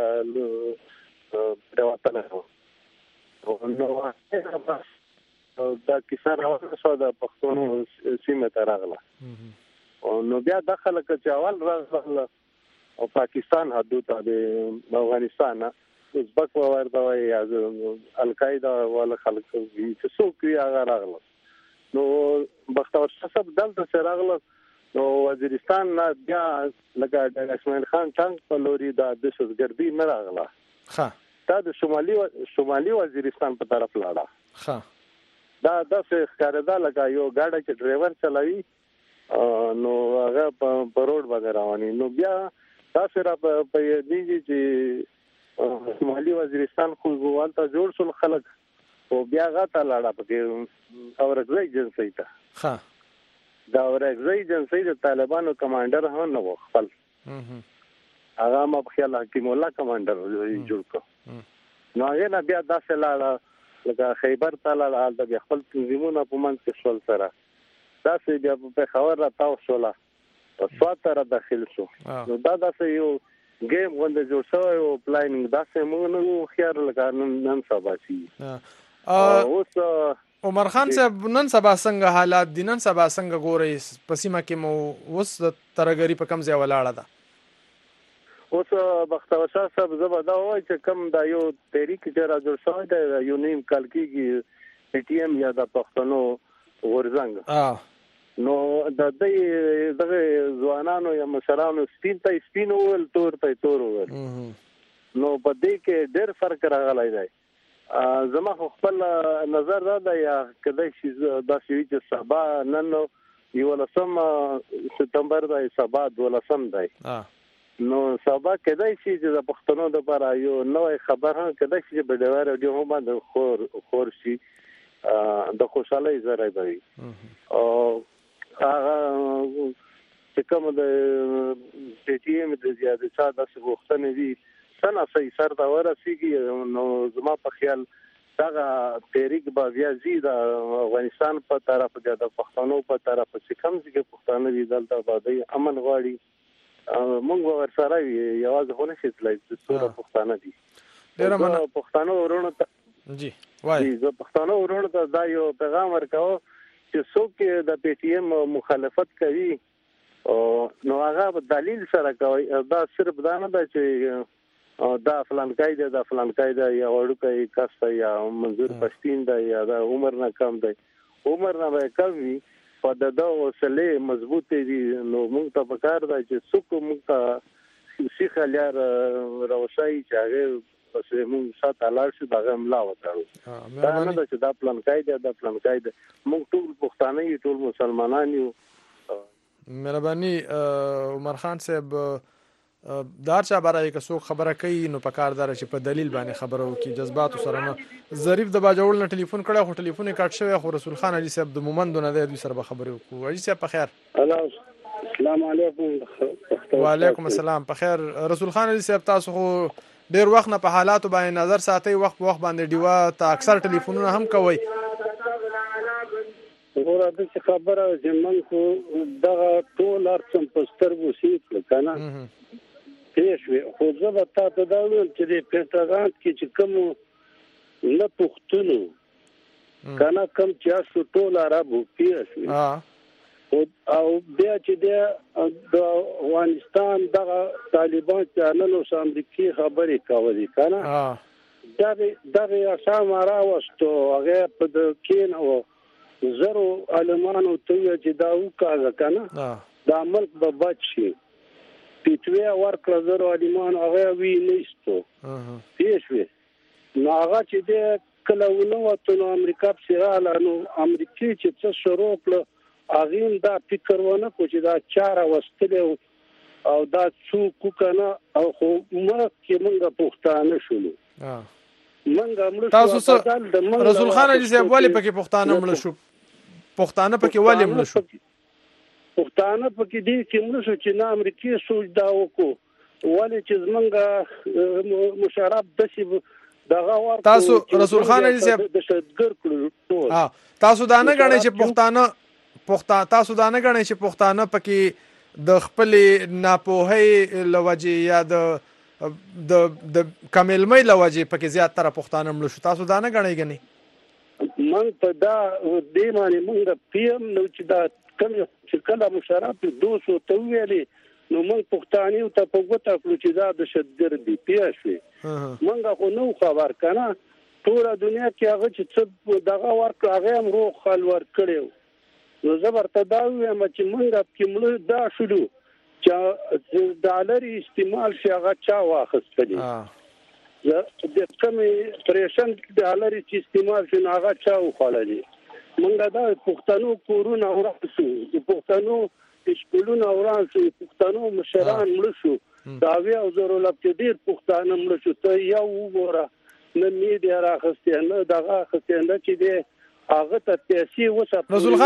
دلته پرواتنه نو هغه دا کیسه راوړل شو د پښتون سیمه ته راغله نو بیا داخله کې اول راغله او پاکستان حدود د افغانستان ازبک ورته وایي القاعده ولا خلک چې څوک یې هغه راغله نو بختور شاه صاحب دلته سراغله نو وزیرستان نه بیا لکه د اسماعیل خان ټانک په لوري د دهشتګردي نه راغله. دا د شمالي وزیرستان په طرف لاړه. دا د ښکارېدا لکه یو ګاډی چې ډرایور چلاوي نو هغه په روډ باندې رواني نو بیا دا سره په دې چې شمالي وزیرستان خو ولته جوړ شول خلک او بیا غاټه لاړه پکې اورګزی ایجنسی ته. دا اورګزی ایجنسی د طالبانو کمانډر هم نو خپل هغه ما په خیال حکیم الله کمانډر جوړ کړ نو هغه نه بیا داسې لاړه لکه خیبر ته لاړه د خپل تنظیمونو په منځ کې شول سره داسې بیا په خبر راټاو شوله په سوات را داخل شو نو دا داسې یو ګیم غونډه جوړ شوی او پلانینګ داسې موږ نو خيار لګا نن سبا شي. اوس عمر خان صاحب نن سبا څنګه حالات دي؟ نن سبا څنګه ګورئ په سیمه کې مو اوس د ترګری په کم ځای ولاړه ده؟ اوس بختور شاه صاحب زبر دا وایي چې کم دا یو تحریک چې را جوړ شوی دی یو نیم کال کېږي پی ټی ایم یا د پښتنو غورځنګ نو د دې دغه ځوانانو یا مشرانو سپین ول تور ول نو په دې کې ډېر فرق راغلی دی. زما خپل نظر دا یا کله چې دا شی چې سبا نن یو لسم سپتمبر دی سبا 12 دی نو سبا کله چې د پښتنو د لپاره یو نوې خبر هم کله چې په ډیوار ډیو باندې خور شي د خوشاله زره دی او هغه چې کوم د پی ټی ایم د زیاده چا د وختونه دي سنا سي سر دا ورسیږي نو زما په خیال دا تحریک با بیا زیاده افغانستان په طرف د پښتنو په طرف چې کوم چې پښتانه دي دلته باندې امن غواړي موږ ورسره یوازې هونه شي تلای چې څوره پښتانه دي ډیر مننه پښتانه ورونه جی وای د پښتانه ورونه ته دا یو پیغام ورکاو چې څوک د پی ټی ایم مخالفت کوي نو هغه دلیل سره کوي دا صرف دا نه ده چې دا فلان قاعده یا ورکه کاسته یا منظور پښتين دا یا دا عمر نه کم دی عمر نه کم وي په دغه وسلې مضبوط دي نو موږ ته پکار دی چې څوک موږ ته شیخ الیار روشای چې هغه پس موږ سات الاړ شو دغه املا وکړو دا نه چې دا پلان قاعده موږ ټول پښتانه ټول مسلمانان یو. مهرباني عمر خان صاحب دار چا برای که څوک خبره کوي نو په کار دار چې په دلیل باندې خبره وکړي جذبات سره نه. ظریف د باجوړ نه ټلیفون کړی خو ټلیفون یې کټ شوی خو رسول خان علي صاحب د مومندو نه دی دوی سره به خبرې وکړو. علي صاحب په خیر. السلام علیکم. وعلیکم السلام په خیر. رسول خان علي صاحب تاسو خو ډیر وخت نه په حالاتو باندې نظر ساتي وخت په وخت باندې ډیوا ته اکثر ټلیفونونه هم کوي. ورته د خبره زمون کو دغه ټول ارڅم په سترګو سیټ کنه پیښوي خو زه به تاسو دا ویل چې د پېټاګان کې چې کوم نه پښتونو کنه کم چې ټول عربو پیښوي او بیا چې د افغانستان دغه طالبان چې نن اوس امریکای خبرې کوي کنه دغه اسامه راوستو هغه په د کین او زرو علمانو ته چې دا وکړه کنه دا ملک به بچ شي. پیټوی ورکړه زرو علمان هغه وی نشته پیښوي نو هغه چې د کله ونوته نو امریکا پسراله نو امریکای چې څه شروع کړ هغه دا فکر ونه کو چې دا چاره وستله او دا څوک کنه او خو مرکه موږ پښتانه شولو تاسو رسول خان علي صاحب ولی پکې پښتانه مړ شو پښتانه پکې ولی مړ شو پښتانه پکې دي چې موږ چې نه امریکای سوچ دا وکړو ولی چې زمونږ مشرف دشي دغه ور تاسو رسول خان علي صاحب د شدګر کړو تاسو دا نه غنئ چې پښتانه تاسو دا نه غنئ چې پښتانه پکې د خپل ناپوهي لوجه یا د کاملمۍ لوجه پکې زیات تر پښتانه مړ شو تاسو دا نه غنئ غني من په دا د معنی موږ پیم نو چې دا کوم چې کله مشرف 200 ته ویلي نو موږ پښتانه ته په ګوته کړو چې دا د شدګر دی پیښوي موږ خو نو خبر کنه ټول دنیا کې هغه چې دغه ورک هغه هم روح خل ور کړو نو زبرته دا وایم چې موږ په مړ دا شلو چې ډالر استعمال شي هغه چا واخستلی د کومي پریشن ډالر چې استعمال شي هغه چا وخړلی موږ دا پښتنو کورونه ورسو د پښتنو سکولونه ورسو پښتنو مشران مړ شو دا وی او زرو لپاره ډیر پښتانه مړ شو ته یو وګوره نه میډیا راخسته نه دغه خسته نه چې دی هغه ته پیسې وسه رسول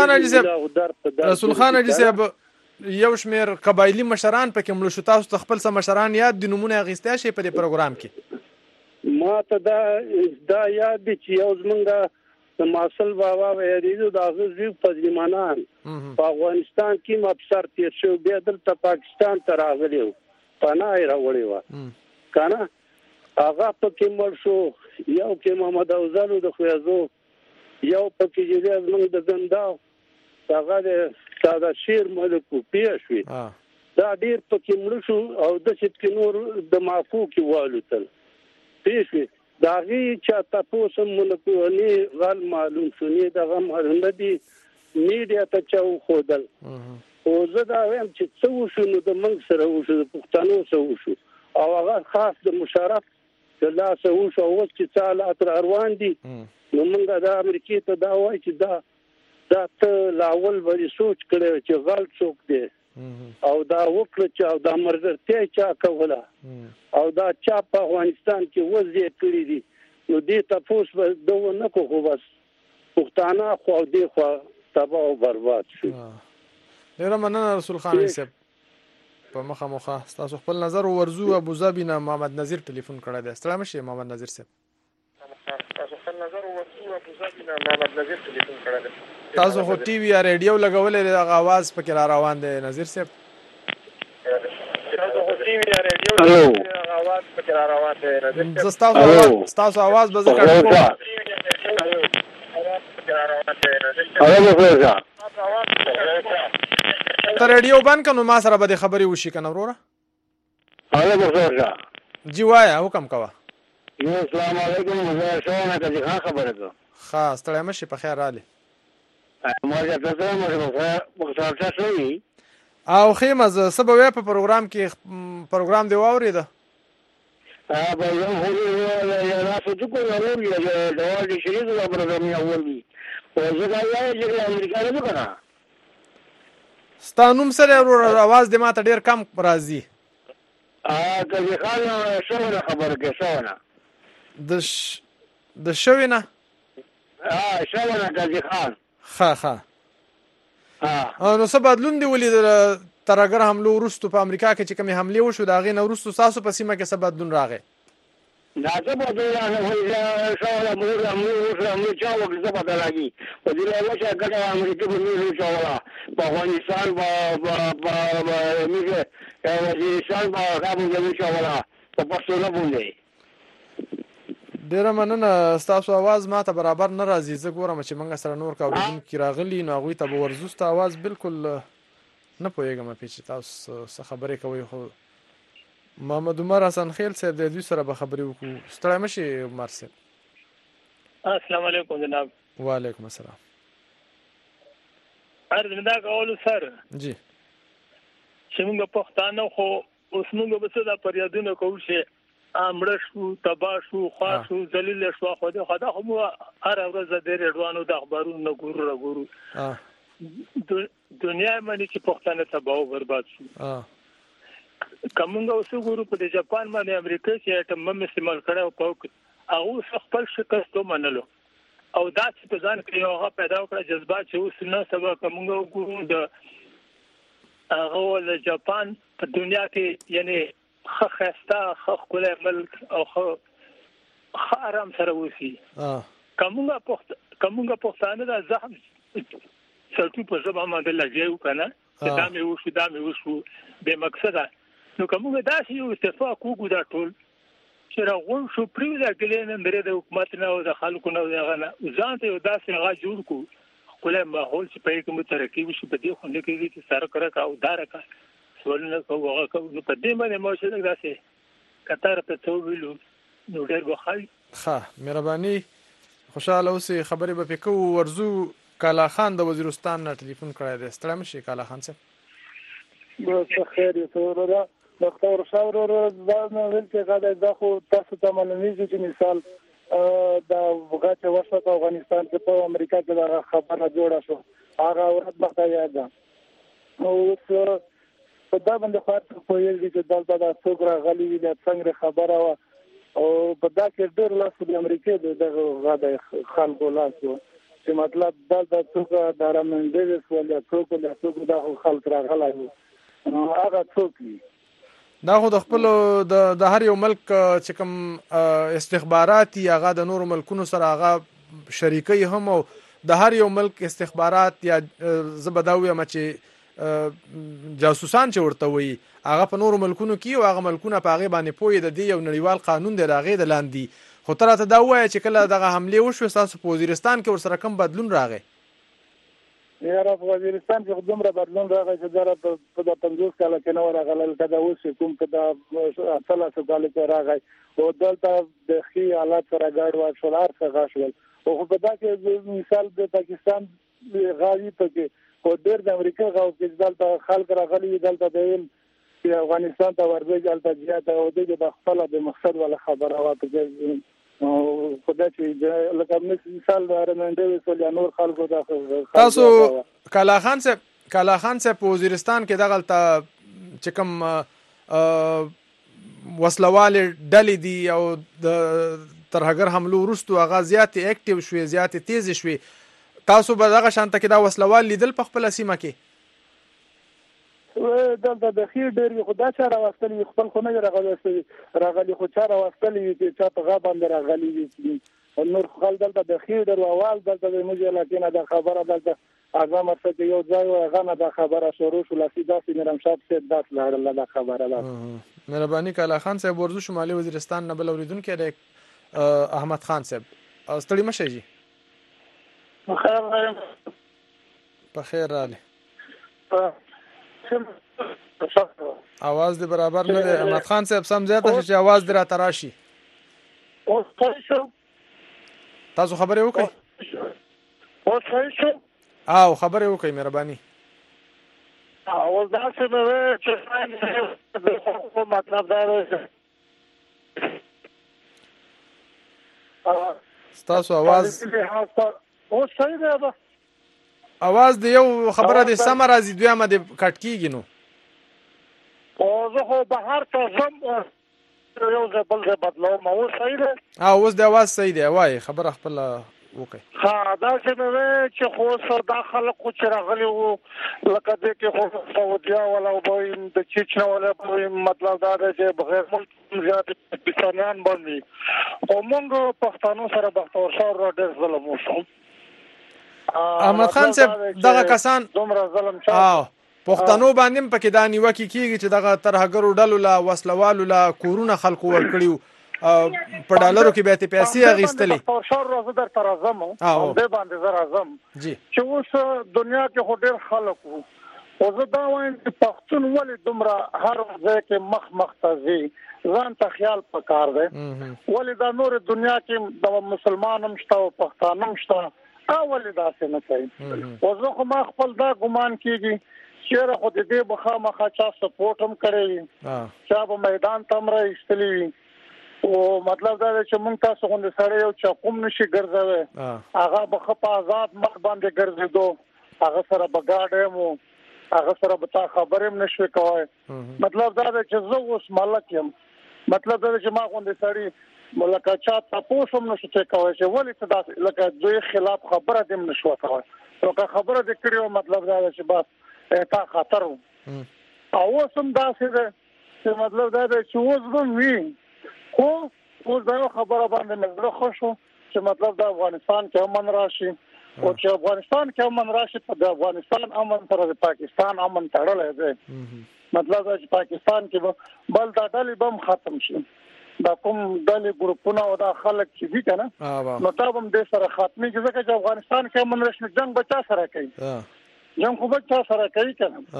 خان علي صاحب یو شمیر قبایلی مشران پکې مړ شو تاسو خپل سم مشران یاد د نمونه اغسته شي په پروګرام کې ما ته دا یاد دي چې یو زمونږه ماسل بابا ویریدو دا غوږی پدریمانان په افغانستان کې مبصر تیر شو بیا دلته پاکستان ته راغلی پناه راوړی و کنه هغه پکې مړ شو یو کې محمد اوزالو د خوازو یو پکې چې زمونږ د ګندا هغه د ساده شیر ملکو پیښوي دا ډیر پکې مړ شو او د شت نور د معفو کې والوتل پیښوي داغي چې تاسو مونږ نه غل معلوم شونی دغه معلومه دي میډیا ته چاو خودل او زه دا وایم چې څو شو نو د منځ سره وشو د پښتنو سره وشو او هغه خاص د مشرف د لاس وشو او چې تعالی اتر اروان دي نو موږ د امریکای ته دا وایي چې دا ته لاول وری سوچ کړو چې غل څوک دی او دا وکړه چې دا مرګرته چا کوله او دا چا په افغانستان کې وځي کړی دي نو دې تاسو به دوه نه کوو بس پښتانه خو دې خو تباہ او برباد شو. ډیر مننه رسول خان صاحب په مخه تاسو خپل نظر ورزو ابو ظبي نه محمد نذیر ټلیفون کړی دی. السلام علیکم محمد نذیر صاحب. تاسو خپل نظر ورزو ابو ظبي نه محمد نذیر ټلیفون کړی دی. تاسو خو ټي وي یا ریډیو لګولې د आवाज پکې را روان دی نذیر صاحب. تاسو خو ټي وي یا ریډیو आवाज پکې را روان دی نذیر صاحب. تاسو आवाज به زه کټ کوم. ته ریډیو بند کنو ما سره به خبري وشي کنه وروره. جی وایا حکم کوه. السلام علیکم زه شومه ته خبره کوم. خاص ستړی مشي په خیر رالی. او خیمه ز سبا په پروګرام کې پروګرام دی واورید ستانوم سره ورو आवाज د ماته ډیر کم راځي قاضي خان شوونه خبره کې شوونه د شوونه شوونه قاضي خان ها نو څه بدلون دی ولید ترهګر حملو وروسته په امریکا کې چې کومې حملې وشو د هغې نه وروسته ستاسو په سیمه کې څه بدلون راغی؟ دا څه بدلون راغی شوله موږ چا وکړي څه بدل راغي په دې له وجه ګټه امریکا په موږ شوله په افغانستان وزیرستان په کابل کې شوله په پښتو باندې ډیره مننه ستاسو आवाज ماته برابر نه راځي زه ګورم چې موږ سره نور کاوریدونکي راغلي نو هغوی ته به ورځو ست आवाज بالکل نه پوهېږم چې تاسو څه خبرې کوئ خو محمد عمر حسن خیل صاحب د دوی سره به خبرې وکړو ستړی مه شئ عمر صاحب السلام علیکم جناب وعلیکم السلام عرض مې دا کولو سر جی چې موږ پښتانه خو اوس موږ به څه دا فریادونه کوو چې امړه شو تبا شو خوا شو ذلیل شو خو دا خو مو هر ورځ د ریډوانو د اخبارونو ګورو دنیا باندې چې پښتانه تبا او برباد شو کومه اوس ګورو په جاپان باندې امریکا چې اټم بم استعمال کړو په هغه خپل شکست ومنلو او دا چې په ځان کې هغه پیدا کړ جذبات چې اوس نه سبا کومه ګورو د هغه ول جاپان په دنیا کې یعنی خسته خپل ملک او آرام سره وسی کومه پښتانه د زخم سلطو په ځبا باندې لګیو کنه دا مې وشو به مقصد نو کومه داسې یو اتفاق وګو دا ټول چې راغون شو پریودا کلین درې د حکومت نه او د خلکو نه غنه ځان ته داسې هغه جوړ کو خپل ماحول چې په کوم ترقی وشي په دې خو نه کېږي چې سره کرا او دارکا سوالونه کوو نو په دې باندې مو څه داسې کتار په تو ویلو نو ډېر بخای مهرباني خوشاله اوسې خبرې به پکو ورزو کالا خان د وزیرستان نه ټلیفون کړی دی ستړی مشي کالا خان صاحب بس خیر یې ورته دکتور شاور دا نو ول چې غاډه دا خو تاسو ته معلومیږي چې مثال دا وګړي وشو په افغانستان کې په امریکا کې دا خبره جوړه شو هغه ورځ مخه یاد ده نو په دا باندې خاطر په یوه چې دلته د څوک راغلي د څنګه خبره او په دا کې ډېر لاس د امریکا د غاډه خلکو لاس چې مطلب دلته څوک د رامنځته وسول څوک د خلک راغلي هغه څوک دا خو د خپل د هر یو ملک چې کوم استخباراتي هغه د نورو ملکونو سره هغه شریکي هم او د هر یو ملک استخبارات یا زبداوی هم چې جاسوسان چې ورته وي هغه په نورو ملکونو کې او هغه ملکونه په هغه باندې پوي د دې یو نړیوال قانون دی راغی د لاندې خو تر ته دا وایي چې کله دغه حمله وشو تاسو په وزیرستان کې ورسره کوم بدلون راغی یاره په وزیرستان کې دومره بدلون راغی چې دا په 50 کال کې نو راغلل کدا اوس کوم کدا 30 کال کې راغی او دلته د خي حالات سره ګډ و شولار څخه غاشول او په دا کې مثال د پاکستان غاړي ته کې او ډېر د امریکا غاو کې دلته خلک راغلي دلته د افغانستان ته ورځي دلته زیاته او د خپل د مقصد ولا خبره واته او خدای چې لکه مثال رمنده وسول نور خلکو دا تاسو کالا خان صاحب په وزیرستان کې دغلته چې کوم وسلواله ډلې دي او د ترهګر حملو وروسته هغه زیات اکټیو شوي زیات تیز شوي تاسو به دغه شانته کې دا وسلوال لیدل په خپل سیمه کې دلته د خیر ډېر خدا چاره واستلې خپل خو نه راغلي خو چاره واستلې چې چا په غا باندې راغلي دي نور خپل دلته د خیر ډېر اول دلته د موږ لکه د خبره دلته اعظم ارشد یو ځای غنه د خبره شروع شو لسی داسې نرم شاب سید داس لهړل د خبره ده مهرباني کالا خان صاحب ورزو شمالي وزیرستان نه بل اوریدونکو دی احمد خان صاحب ستړي مشه جی په خیر راله आवाज دې برابر نه دی احمد خان صاحب سم زیاته چې आवाज دې را تراشي تاسو خبرې وکړئ او خبرې وکړئ مهرباني او دا څه به چې مطلب دا دی تاسو आवाज او صحیح ده आवाज د یو خبره د سم راځي دویمه د کټ کیږي نو او زه خو بهر ته ځم یو ځای بل ځای بدلوم. اوس صحیح دی؟ اوس د اواز صحیح دی، وایي خبره خپله وکړئ. ها داسې مې وی چې خو دا خلک خو چې راغلي وو لکه دې کې خو سعودیا والا به د چیچنه والا به مطلب دا دی چې بغیر ملک زیات پاکستانیان باندې او موږ پښتانو سره بختور شاه را ډېر ظلم وشو. احمد خان صاحب دغه کسان دومره ظلم پښتنو باندې پکې دا نیوکه کیږي چې دغه ترهګرو ډلو لا وسلوالو لا کورونه خلکو ورکړیو په ډالرو کې به ته پیسې اغیستلې. شور روزه در تر اعظم او به باندې زر اعظم چې اوس دنیا کې هډر خلک وو او زه دا وایم چې پښتون ولې دومره هر ځای کې مخ تازي ځان ته خیال پکار دی ولې دا نور دنیا کې د مسلمان هم شته او پښتون هم شته اولې داسې نه کوي. او زه خو ما خپل دا ګمان کیږي چیرې خو دې بخامخه چا سپورټ هم کړی چا به میدان ته هم راایستلی وي او مطلب دا دی چې مونږ تاسو غوندې سړی یو چا قوم نشي ګرځوی هغه به ښه په آزاد مخ باندې ګرځېدو هغه سره به ګاډی یم هغه سره به تا خبرې هم نشوې کوی. مطلب دا دی چې زه اوس ملک یم مطلب دا دی چې ما غوندې سړي لکه چا تپوس هم نشو څه کوی چې ولې ته داسې لکه دوی خلاف خبره دې هم نشوه کوی لکه خبره دې کړې وه مطلب دا دی چې بس تا خطر و او اوس هم داسې دی چې مطلب دا دی چې اوس به وي خو اوس دا یو خبره باندې مې زړه ښه شو چې مطلب د افغانستان کې امن راشي او چې افغانستان کې امن راشي په د افغانستان امن سره د پاکستان امن تړلی دی. مطلب دا چې پاکستان کې بل دا ډلې به هم ختم شي دا کوم ډلې ګروپونه او دا خلک چې دي که نه نو دا به هم دې سره ختمېږي ځکه چې افغانستان کې امن راشي جنګ به چا سره کوي جنګ خو به چا سره کوي که نه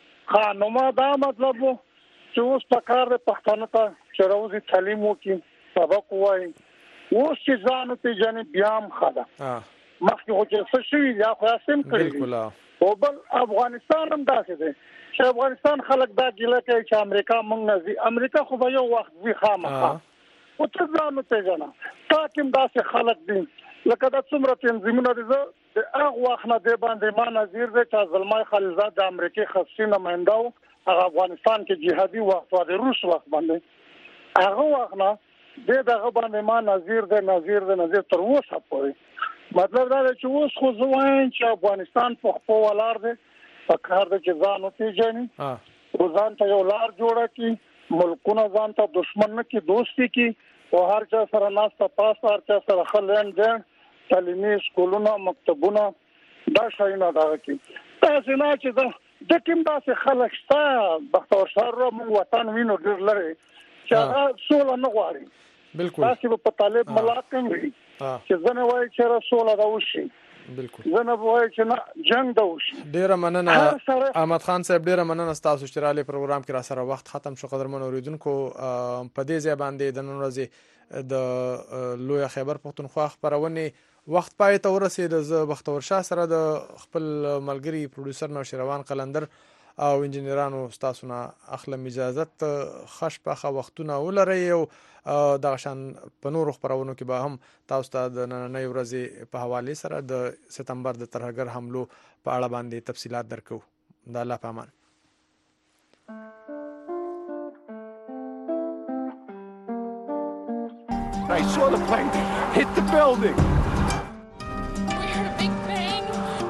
نو ما دا مطلب و چې اوس په کار دی پښتانه ته چې راوځي تعلیم وکړي سبق ووایي اوس چې ځان وپېژني بیا هم ښه ده مخکې خو چې څه شوي یا خو یې سم کړي او بل افغانستان هم داسې دی چې افغانستان خلک دا ګیله کوي چې امریکا موږ نه ځي امریکا خو به یو وخت ځي خامخا خو ته ځان وپېژنه تا کې هم داسې خلک دي لکه دا څومره تنظیمونه دي زه د هغه وخت نه دې باندې ما نظیر دی چې زلمای خلیلزاد د امریکې خصوصي نماینده و هغه افغانستان کې جهادي وخت و د روس وخت باندې هغه وخت نه دغه باندې ما نظیر تر اوسه پورې مطلب دا دی چې اوس خو زه وایم چې افغانستان په خپل ولاړ دی په کار دی چې ځان وپېژني او ځان ته یو لار جوړه کړي ملکونه ځان ته دشمن نه کړي دوستي کړي او هر چا سره ناسته پاسته هر چا سره ښه لین دین تعلیمي سکولونه مکتبونه دا شیونه دغه کړي داسې نه چې د کوم داسې خلک شته بختور شاه موږ وطن وینو ډېر لرې چې هغه سوله نه غواړي تاسې به په طالب ملاک هم وي چې زه نه وایي چې سوله ده وشي زه نه وایي چې نه جنګ ده وشي. ډېره مننه احمد خان صاحب ډېره مننه ستاسو چې راغلي پروګرام کې را سره وخت ختم شو. قدرمنو اورېدونکو په دې ځای باندې د نن ورځې د لویه خیبر پښتونخوا خپرونې وخت پای ته ورسېد. زه بختور شاه سره د خپل ملګري پروډوسر نوشیروان قلندر او انجنیرانو ستاسو نه اخلم اجازت خش پخه وختونه ولرئ او دغه شان په نورو خپرونو کې به هم تاسو ته د نننۍ ورځې په حواله سره د سپتمبر د ترهګر حملو په اړه باندې تفصيلات درکو. د الله په امان. I saw the plane hit the building. We heard a big bang.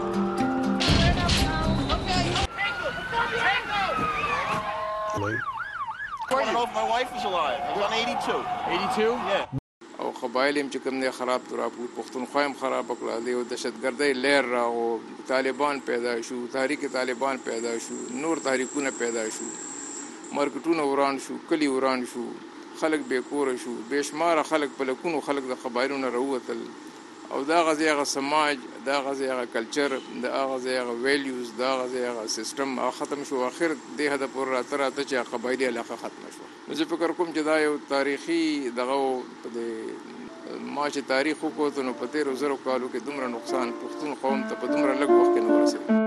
Hello? I want to know if my wife is alive. I was on 82. 82? Yeah. او قبایل هم چې کوم نه خراب ترابو پښتونخوا هم خراب کړل دی او دهشتګردۍ لهر را او طالبان پیدا شو تحریک طالبان پیدا شو نور تحریکونه پیدا شو مارکټونه وران شو کلی وران شو خلک به کور شو بشمار خلک په لکونو خلک د قبایلونو راوتل او دا غزي هغه سماج دا غزي هغه کلچر دا غزي هغه ویلیوز دا غزي هغه سیستم ختم شو اخر د هدا پر راتره ته چې قبایلی علاقه ختم شو. زه فکر کوم چې دا یو تاریخي دغه د ما چې تاریخ وکړو نو په 13,000 کالو کې دومره نقصان پښتون قوم ته په دومره لږ وخت کې نه ورسېد.